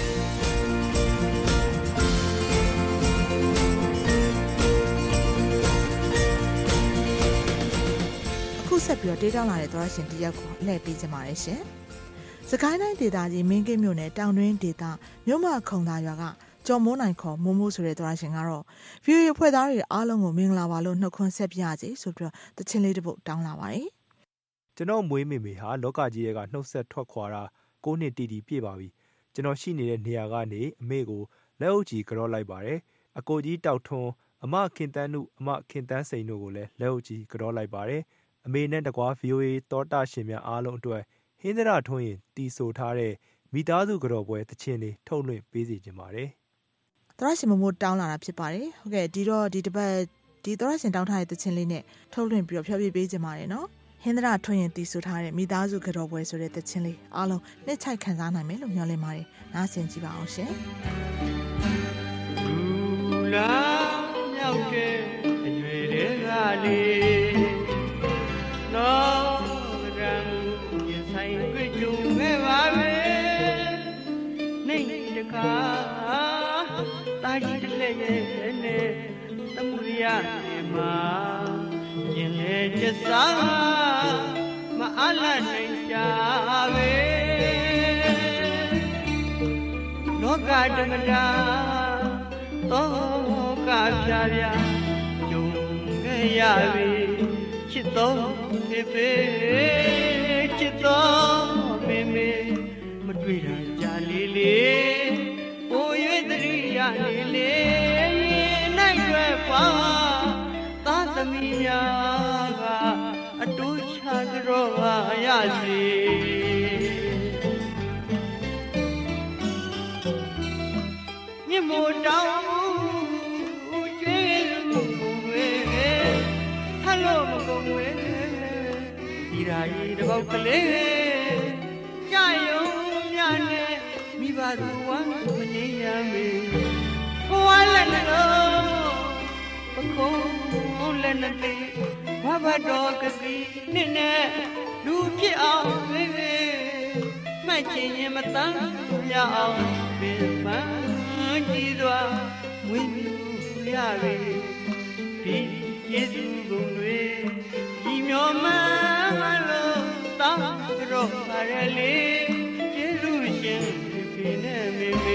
ဆက်ပြီးတော့တေးတောင်းလာတဲ့သောရရှင်တယောက်ကိုအလှည့်ပေးကြပါရရှင်။စကိုင်းတိုင်းဒေသကြီးမင်းကင်းမြို့နယ်တောင်တွင်းဒေသမြို့မခုံသာရွာကကျော်မိုးနိုင်ခေါ်မိုးမိုးဆိုတဲ့သောရရှင်ကတော့ ဗီအိုအေ ဖွဲ့သားတွေအားလုံးကိုမင်္ဂလာပါလို့နှုတ်ခွန်းဆက်ပြရစီဆိုပြီးတော့တခြင်းလေးတစ်ပုဒ်တောင်းလာပါတယ်။ကျွန်တော်မွေးမေမေဟာလောကကြီးရဲ့ကနှုတ်ဆက်ထွက်ခွာတာကိုနှစ်တီတီပြည့်ပါပြီ။ကျွန်တော်ရှိနေတဲ့နေရာကနေအမေကိုလက်အုပ်ကြီးကြော့လိုက်ပါတယ်။အကိုကြီးတောက်ထွန်းအမခင်တန်းနုအမခင်တန်းစိန်တို့ကိုလည်းလက်အုပ်ကြီးကြောလိုက်ပါတယ်အမေနဲ့တကွာ ဗီအိုအေသောတာရှင်များအားလုံးအတွက်ဟင်းသရထွန်းရင်တီဆိုထားတဲ့မိသားစုကြောပွဲတခြင်းလေးထုတ်လွှင့်ပေးစီခြင်းပါတယ်သရရှင်မမိုးတောင်းလာတာဖြစ်ပါတယ်ဟုတ်ကဲ့ဒီတော့ဒီတစ်ပတ်ဒီသရရှင်တောင်းထားတဲ့တခြင်းလေးနဲ့ထုတ်လွှင့်ပြီးတော့ဖြောပြပေးခြင်းပါတယ်နော်ဟင်းသရထွန်းရင်တီဆိုထားတဲ့မိသားစုကြောပွဲဆိုတဲ့တခြင်းလေးအားလုံးနှစ်ချိုက်ခံစားနိုင်မယ်လို့မျှော်လင့်ပါတယ်နားဆင်ကြည့်ပါအောင်ရှင်လူလာမြောက်တဲ့အရွယ်တွေကလေးတော့ရံရင်ဆိုင်တွေ့ကြုံခဲ့ပါပဲနေတကားတာကြီးတလဲရဲ့နဲ့သမှုရနေမှာရင်ရဲ့ကျစားမအားလနိုင်ကြပဲလောကဓမ္မတာသောကပြပြကြုံခဲ့ရပြီချစ်တော်ဖေဖေချစ်တော်မေမေမတွေ့တာကြာလေးလေးပို၍တရိယာလေးလေးနိုင်ွယ်ပါသာသမီများကအတူချကြောပါရစေမြတ်မို့တောင်းကျွေးမှုတွေဟယ်လိုမကုန်ဝဲဒီရာကြီးတစ်ပုတ်ကလေးကြာယုံမြနဲ့မိဘသူဝမ်းမငြိမ်းရမေဘဝလည်းနှလုံးပခုံးလည်းနှသိဘဘတော်ကတိနဲ့နဲ့လူဖြစ်အောင်ဖေးဖေးမှတ်ချင်ရင်မတန်းရအောင်ပင်ပန်းကြည်စွာမွေးမြူရပြီဒီယေရှုဂုဏ်တွေဒီမျောမှန်းလို့တောင်းကြောပါရလေယေရှုရှင်ဖေနဲ့မေမေ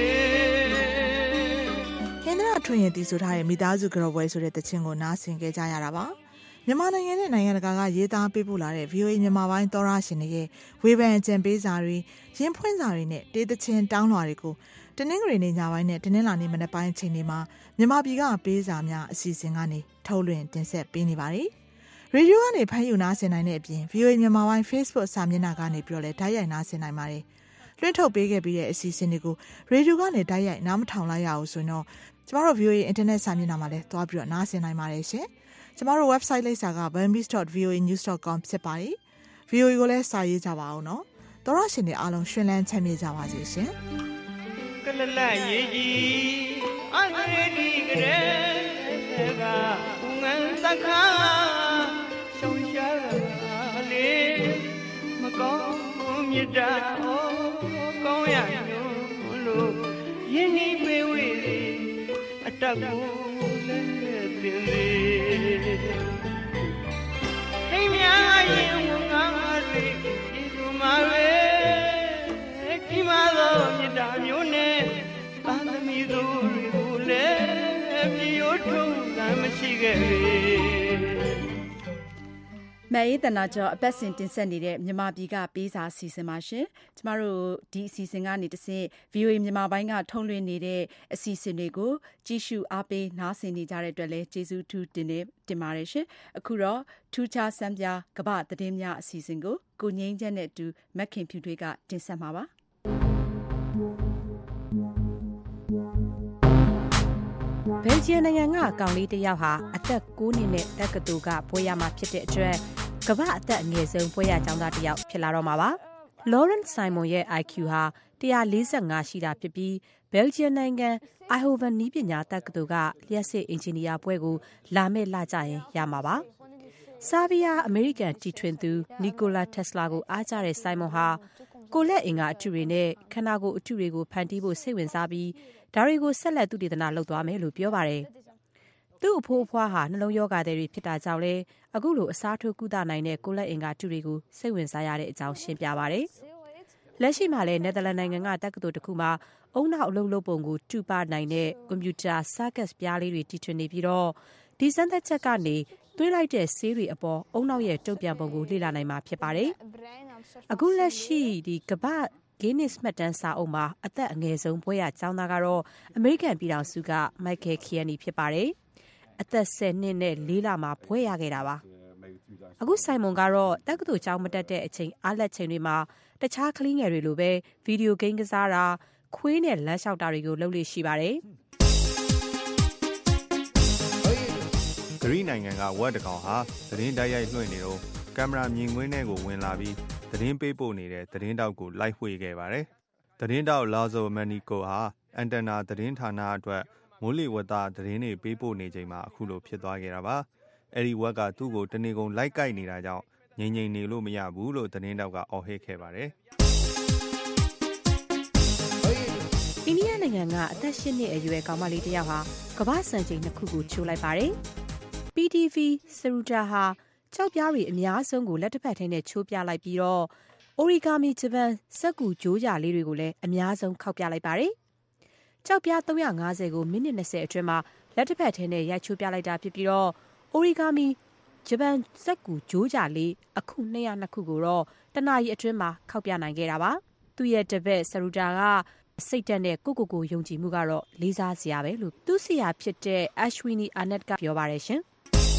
ဟင်္ဒရာထွန်းရင်တီဆိုထားတဲ့မိသားစုကြောပွဲဆိုတဲ့တခြင်းကိုနားဆင်ကြကြရတာပါမြန်မာနိုင်ငံနဲ့နိုင်ငံတကာကရေးသားပေးပို့လာတဲ့ ဗီအိုအေ မြန်မာပိုင်းသောရရှင်တွေရဲ့ဝေဖန်အကြံပေးစာတွေရင်းဖွင့်စာတွေနဲ့တေးသချင်းတောင်းလွှာတွေကိုတနင်္ဂနွေနေ့ညပိုင်းနဲ့တနင်္လာနေ့မနက်ပိုင်းအချိန်တွေမှာမြန်မာပြည်ကပေးစာများအစီအစဉ်ကနေထုတ်လွှင့်တင်ဆက်ပေးနေပါတယ်။ရေဒီယိုကနေဖမ်းယူနားဆင်နိုင်တဲ့အပြင် ဗီအိုအေ မြန်မာပိုင်း Facebook စာမျက်နှာကနေပြီးတော့လည်းတိုက်ရိုက်နားဆင်နိုင်ပါတယ်။လွှင့်ထုတ်ပေးခဲ့ပြီးတဲ့အစီအစဉ်တွေကိုရေဒီယိုကနေတိုက်ရိုက်နားမထောင်လိုက်ရအောင်ဆိုတော့ကျမတို့ ဗီအိုအေ Internet စာမျက်နှာမှာလည်းသွားပြီးတော့နားဆင်နိုင်ပါတယ်ရှင်။ကျမတို့ website လိပ်စာက burmese dot v o a news dot com ဖြစ်ပါတယ်။ ဗီအိုအေကိုလည်းစာရေးကြပါအောင်နော်။သောရရှင်တွေအားလုံးရှင်လန်းချမ်းမြေ့ကြပါစေရှင်။ကလလရေးကြီးအန္တရေဒီကရေကဦးငန်းသခါရှုံရှာလေးမကောင်းမြတ်တာကောင်းရညို့လို့ယင်းဒီပေဝေအတက်ကိုလည်းတင်လေဟိမြာရင်ငါတွေဒီလိုမှပဲဒီမှာတော့မြတ်တာမျိုးနဲ့သာသမီတို့တွေကိုလည်းပြေထုံးတာမရှိခဲ့လေမအေးတနာကျော်အပတ်စဉ်တင်ဆက်နေတဲ့မြန်မာပြည်ကပေးစာအစီအစဉ်ပါရှင်ကျမတို့ဒီအစီအစဉ်ကနေတဆင့် ဗီအိုအေ မြန်မာပိုင်းကထုတ်လွှင့်နေတဲ့အစီအစဉ်တွေကိုကြည့်ရှုအားပေးနားဆင်နေကြတဲ့အတွက်လည်းကျေးဇူးထူးတင်နေတင်ပါတယ်ရှင်အခုတော့ထူးခြားစမ်းပြကမ္ဘာသတင်းများအစီအစဉ်ကိုကိုငိမ့်ချက်နဲ့အတူမက်ခင်ဖြူထွေးကတင်ဆက်မှာပါဘယ်လ်ဂျီယံနိုင်ငံကကောင်လေးတစ်ယောက်ဟာအသက်၉နှစ်နဲ့တက္ကသိုလ်ကဘွဲ့ရမှာဖြစ်တဲ့အတွက်ကမ္ဘာအသက်အငယ်ဆုံးဘွဲ့ရကျောင်းသားတစ်ယောက်ဖြစ်လာတော့မှာပါ။ Lawrence Simon ရဲ့ အိုင်ကျူ ဟာone forty-fiveရှိတာဖြစ်ပြီးဘယ်လ်ဂျီယံနိုင်ငံ Eindhoven နည်းပညာတက္ကသိုလ်ကလျှပ်စစ်အင်ဂျင်နီယာဘွဲ့ကိုလာမယ့်လကျရင်ရမှာပါ။ဆာဗီယာအမေရိကန်တီထွင်သူ Nikola Tesla ကိုအားကျတဲ့ Simon ဟာကိုယ်လက်အင်္ဂါအထုတွေနဲ့ခန္ဓာကိုယ်အထုတွေကိုဖန်တီးဖို့စိတ်ဝင်စားပြီးဒါတွေကိုဆက်လက်သုတေသနလုပ်သွားမယ်လို့ပြောပါတယ်။သူ့အဖိုးအဖွားဟာနှလုံးရောဂါတွေဖြစ်တာကြောင့်လဲအခုလိုအစားထိုးကုသနိုင်တဲ့ကိုယ်လက်အင်္ဂါအထုတွေကိုစိတ်ဝင်စားရတဲ့အကြောင်းရှင်းပြပါတယ်။လက်ရှိမှာလဲနယ်သာလန်နိုင်ငံကတက္ကသိုလ်တစ်ခုမှာအုံနောက်အလုပ်လုပ်ပုံကိုတူပါနိုင်တဲ့ကွန်ပျူတာ circuit ပြားလေးတွေတီထွင်နေပြီးတော့ဒီစမ်းသပ်ချက်ကနေသွေးလိုက်တဲ့ဆေးတွေအပေါ်အုံနောက်ရဲ့တုံ့ပြန်ပုံကိုလေ့လာနိုင်မှာဖြစ်ပါတယ်။အခုလက်ရှိဒီကမ္ဘာGuinness မှတ်တမ်းစာအုပ်မှာအသက်အငယ်ဆုံးဘွဲ့ရကျောင်းသားကတော့အမေရိကန်ပြည်ထောင်စုက Michael Kiani ဖြစ်ပါတယ်အသက်ဆယ်နှစ်နဲ့လေးလမှာဘွဲ့ရခဲ့တာပါအခုဆိုင်မွန်ကတော့တက္ကသိုလ်ကျောင်းမတက်တဲ့အချိန်အားလက်ချိန်တွေမှာတခြားကလေးငယ်တွေလိုပဲဗီဒီယိုဂိမ်းကစားတာခွေးနဲ့လမ်းလျှောက်တာတွေကိုလုပ်လို့ရှိပါတယ်ဂရီနိုင်ငံကဝက်တကောင်ဟာသတင်းတိုက်ရိုက်လွှင့်နေတော့ကင်မရာမြင်ကွင်းထဲကိုဝင်လာပြီးသတင်းပေးပို့နေတဲ့သတင်းတောက်ကိုလိုက်ဝှေ့ခဲ့ပါတယ်သတင်းတောက်လာဇိုမန်နီကိုဟာအန်တနာသတင်းဌာနအတွက်မိုးလေဝသသတင်းတွေပေးပို့နေချိန်မှာအခုလိုဖြစ်သွားခဲ့တာပါအဲ့ဒီဝက်ကသူ့ကိုတနေကုန်လိုက်ကိုက်နေတာကြောင့်ငြိမ်ငြိမ်နေလို့မရဘူးလို့သတင်းတောက်ကအော်ဟစ်ခဲ့ပါတယ်အိန္ဒိယနိုင်ငံကအသက်ရှစ်နှစ်အရွယ်ကောင်မလေးတစ်ယောက်ဟာကမ္ဘာစံချိန်နှစ်ခုကိုချိုးလိုက်ပါတယ် ပီ တီ ဗီ စရူတာဟာကြောက်ပြားတွေအများဆုံးကိုလက်တစ်ဖက်ထဲနဲ့ချိုးပြလိုက်ပြီးတော့ Origami Japan စက္ကူကြိုးကြလေးတွေကိုလည်းအများဆုံးခောက်ပြလိုက်ပါတယ်။ကြောက်ပြားသုံးရာငါးဆယ်ကိုမိနစ်၂၀အတွင်းမှာလက်တစ်ဖက်ထဲနဲ့ရိုက်ချိုးပြလိုက်တာဖြစ်ပြီးတော့ Origami Japan စက္ကူကြိုးကြလေးအခုနှစ်ရာနှစ်ခုကိုတော့တနာရီအတွင်းမှာခောက်ပြနိုင်ခဲ့တာပါ။သူ့ရဲ့တပည့်စရူတာကစိတ်တက်တဲ့ကိုကိုကိုယုံကြည်မှုကတော့လေးစားစရာပဲလို့သူ့ဆရာဖြစ်တဲ့ Ashwini Anand ကပြောပါတယ်ရှင်။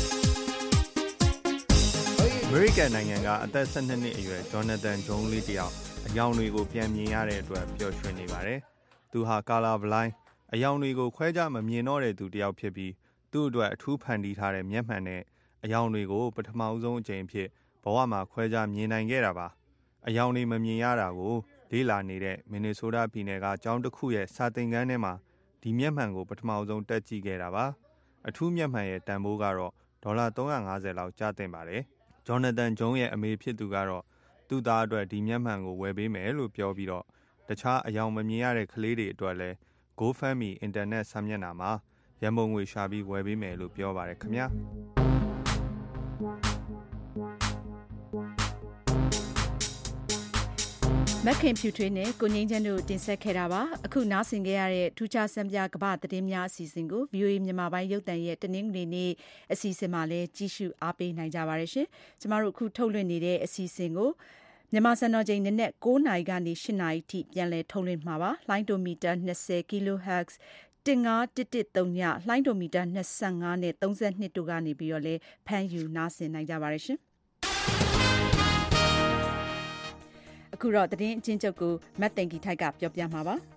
အမေရိကန်နိုင်ငံကအသက်၁၂နှစ်အရွယ်ဂျော်နသန်ဂျုံးလေးတယောက်အယောင်တွေကိုပြန်မြင်ရတဲ့အတွက်ပျော်ရွှင်နေပါတယ်။သူဟာကာလာဘလိုင်းအယောင်တွေကိုခွဲခြားမမြင်တော့တဲ့သူတယောက်ဖြစ်ပြီးသူ့အတွက်အထူးဖန်တီးထားတဲ့မျက်မှန်နဲ့အယောင်တွေကိုပထမဆုံးအကြိမ်ဖြစ်ဘဝမှာခွဲခြားမြင်နိုင်ခဲ့တာပါ။အယောင်တွေမမြင်ရတာကိုလေ့လာနေတဲ့မင်နီဆိုးတားပြည်နယ်ကကျောင်းတစ်ခုရဲ့စာသင်ခန်းထဲမှာဒီမျက်မှန်ကိုပထမဆုံးတက်ကြည့်ခဲ့တာပါ။အထူးမျက်မှန်ရဲ့တန်ဖိုးကတော့ဒေါ်လာသုံးရာငါးဆယ်လောက်ကျသင့်ပါတယ်။ဂျော်နသန်ဂျုံးရဲ့အမေဖြစ်သူကတော့သူ့သားအတွက်ဒီမျက်မှန်ကိုဝယ်ပေးမယ်လို့ပြောပြီးတော့တခြားအယောင်မမြင်ရတဲ့ကလေးတွေအတွက်လည်း GoFundMe အင်တာနက်စာမျက်နှာမှာရန်ပုံငွေရှာပြီးဝယ်ပေးမယ်လို့ပြောပါတယ်ခင်ဗျာ။မက်ခင်ဖြူထွေးနဲ့ကိုငိမ့်ချမ်းတို့တင်ဆက်ခဲ့တာပါအခုနားဆင်ခဲ့ရတဲ့ထူးခြားစံပြကမ္ဘာသတင်းများအစီအစဉ်ကို ဗီအိုအေ မြန်မာပိုင်းရုပ်သံရဲ့တနင်္ဂနွေနေ့အစီအစဉ်မှာလည်းကြည့်ရှုအားပေးနိုင်ကြပါရရှင်ကျမတို့အခုထုတ်လွှင့်နေတဲ့အစီအစဉ်ကိုမြန်မာစံတော်ချိန်နနက်၉နာရီကနေ၈နာရီထိပြန်လည်ထုတ်လွှင့်မှာပါလိုင်းဒိုမီတာ၂၀ kHz ၁၅၁၁၃ညလှိုင်းဒိုမီတာ၂၅နဲ့၃၂တို့ကနေပြီးတော့လည်းဖမ်းယူနားဆင်နိုင်ကြပါရရှင်အခုတော့သတင်းအချင်းချုပ်ကိုမတ်တင်ကီထိုက်ကပြောပြမှာပါ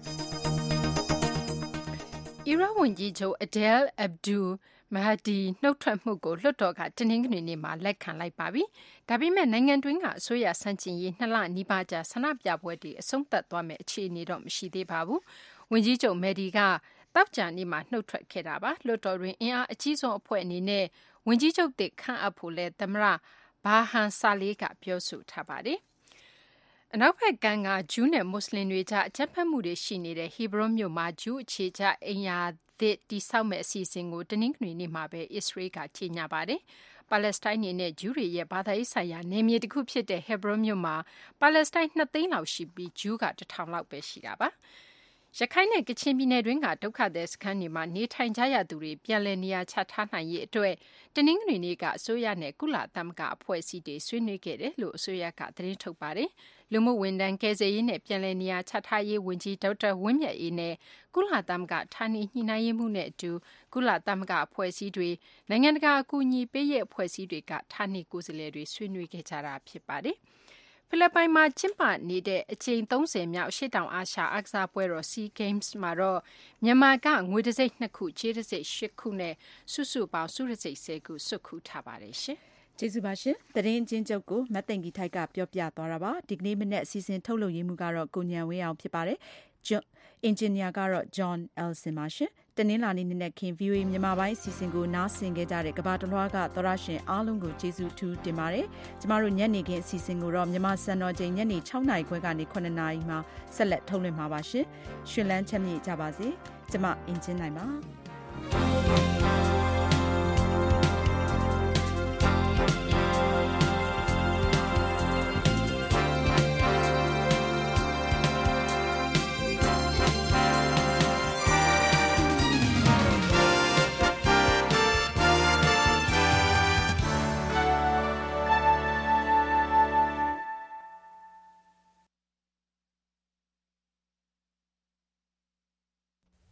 အီရတ်ဝန်ကြီးချုပ် Adel Abdul Mahdi နှုတ်ထွက်မှုကိုလွှတ်တော်ကတနင်္ဂနွေနေ့မှာလက်ခံလိုက်ပါပြီ။ဒါပေမဲ့နိုင်ငံတွင်းကအစိုးရဆန့်ကျင်ရေးနှစ်လနီးပါးကြာဆန္ဒပြပွဲတွေအဆုံးသတ်သွားမယ့်အခြေအနေတော့မရှိသေးပါဘူး။ဝန်ကြီးချုပ် Mahdi ကတောက်ကြနေ့မှာနှုတ်ထွက်ခဲ့တာပါ။လွှတ်တော်တွင်အင်အားအကြီးဆုံးအဖွဲ့အနေနဲ့ဝန်ကြီးချုပ်သစ်ခန့်အပ်ဖို့လဲသမ္မတဘာဟန်ဆာလေးကပြောဆိုထားပါတယ်။အနောက်ဘက်ကမ်းကဂျူးနဲ့မွတ်စလင်တွေကြားအကြမ်းဖက်မှုတွေရှိနေတဲ့ဟီဘရွန်မြို့မှာဂျူးအခြေချအိမ်ယာသစ်တည်ဆောက်မဲ့အစီအစဉ်ကိုတနင်္ဂနွေနေ့မှာပဲအစ္စရေးကကြေညာပါတယ်။ပါလက်စတိုင်းနေနဲ့ဂျူးတွေရဲ့ဘာသာရေးဆိုင်ရာနယ်မြေတစ်ခုဖြစ်တဲ့ဟီဘရွန်မြို့မှာပါလက်စတိုင်းနှစ်သိန်းလောက်ရှိပြီးဂျူးကတစ်ထောင်လောက်ပဲရှိတာပါ။ရခိုင်နဲ့ကချင်ပြည်နယ်တွင်းကဒုက္ခသည်စခန်းတွေမှာနေထိုင်ကြရသူတွေပြန်လည်နေရာချထားနိုင်ရေးအတွက်တနင်္ဂနွေနေ့ကအစိုးရနဲ့ကုလသမဂ္ဂအဖွဲ့အစည်းတွေဆွေးနွေးခဲ့တယ်လို့အစိုးရကသတင်းထုတ်ပါတယ်။လူမှုဝန်ထမ်းကယ်ဆယ်ရေးနဲ့ပြန်လည်နေရာချထားရေးဝန်ကြီးဒေါက်တာဝင်းမြတ်အေးနဲ့ကုလသမဂ္ဂဌာနေညှိနှိုင်းရေးမှူးနဲ့အတူကုလသမဂ္ဂအဖွဲ့အစည်းတွေနိုင်ငံတကာအကူအညီပေးရေးအဖွဲ့အစည်းတွေကဌာနေကိုယ်စားလှယ်တွေဆွေးနွေးခဲ့ကြတာဖြစ်ပါတယ်။ဖိလစ်ပိုင်မှာကျင်းပနေတဲ့အကြိမ်သုံးဆယ်မြောက်အရှေ့တောင်အာရှအားကစားပွဲတော် SEA Games မှာတော့မြန်မာကငွေတံဆိပ်နှစ်ခုကြေးတံဆိပ်ရှစ်ခုနဲ့စုစုပေါင်းဆုတံဆိပ်ဆယ်ခုဆွတ်ခူးထားပါတယ်ရှင်။ကျေးဇူးပါရှင်။သတင်းချင်းချုပ်ကိုမတ်တင်ကီထိုက်ကပြောပြသွားတာပါ။ဒီကနေ့မနေ့အစီအစဉ်ထုတ်လုပ်ရင်းမှုကတော့ကိုညံဝင်းအောင်ဖြစ်ပါတယ်။အင်ဂျင်နီယာကတော့ John Elson ပါရှင်။တနင်္လာနေ့နေ့ခင် ဗီအိုအေ မြန်မာပိုင်းအစီအစဉ်ကိုနားဆင်ခဲ့ကြတဲ့ကမ္ဘာတလွှားကသောရရှင်အားလုံးကိုကျေးဇူးထူးတင်ပါတယ်။ကျမတို့ညနေခင်းအစီအစဉ်ကိုတော့မြန်မာစံတော်ချိန်ညနေ၆နာရီခွဲကနေ၇နာရီမှာဆက်လက်ထုတ်လွှင့်မှာပါရှင်။ရှင်လန်းချမ်းမြေ့ကြပါစေ။ကျမအင်ဂျင်နိုင်ပါ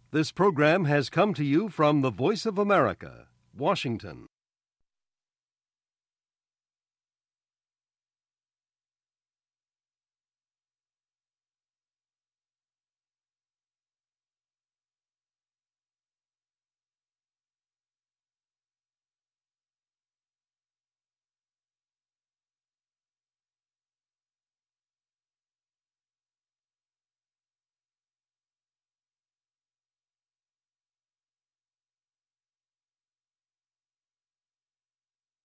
This program has come to you from the Voice of America, Washington.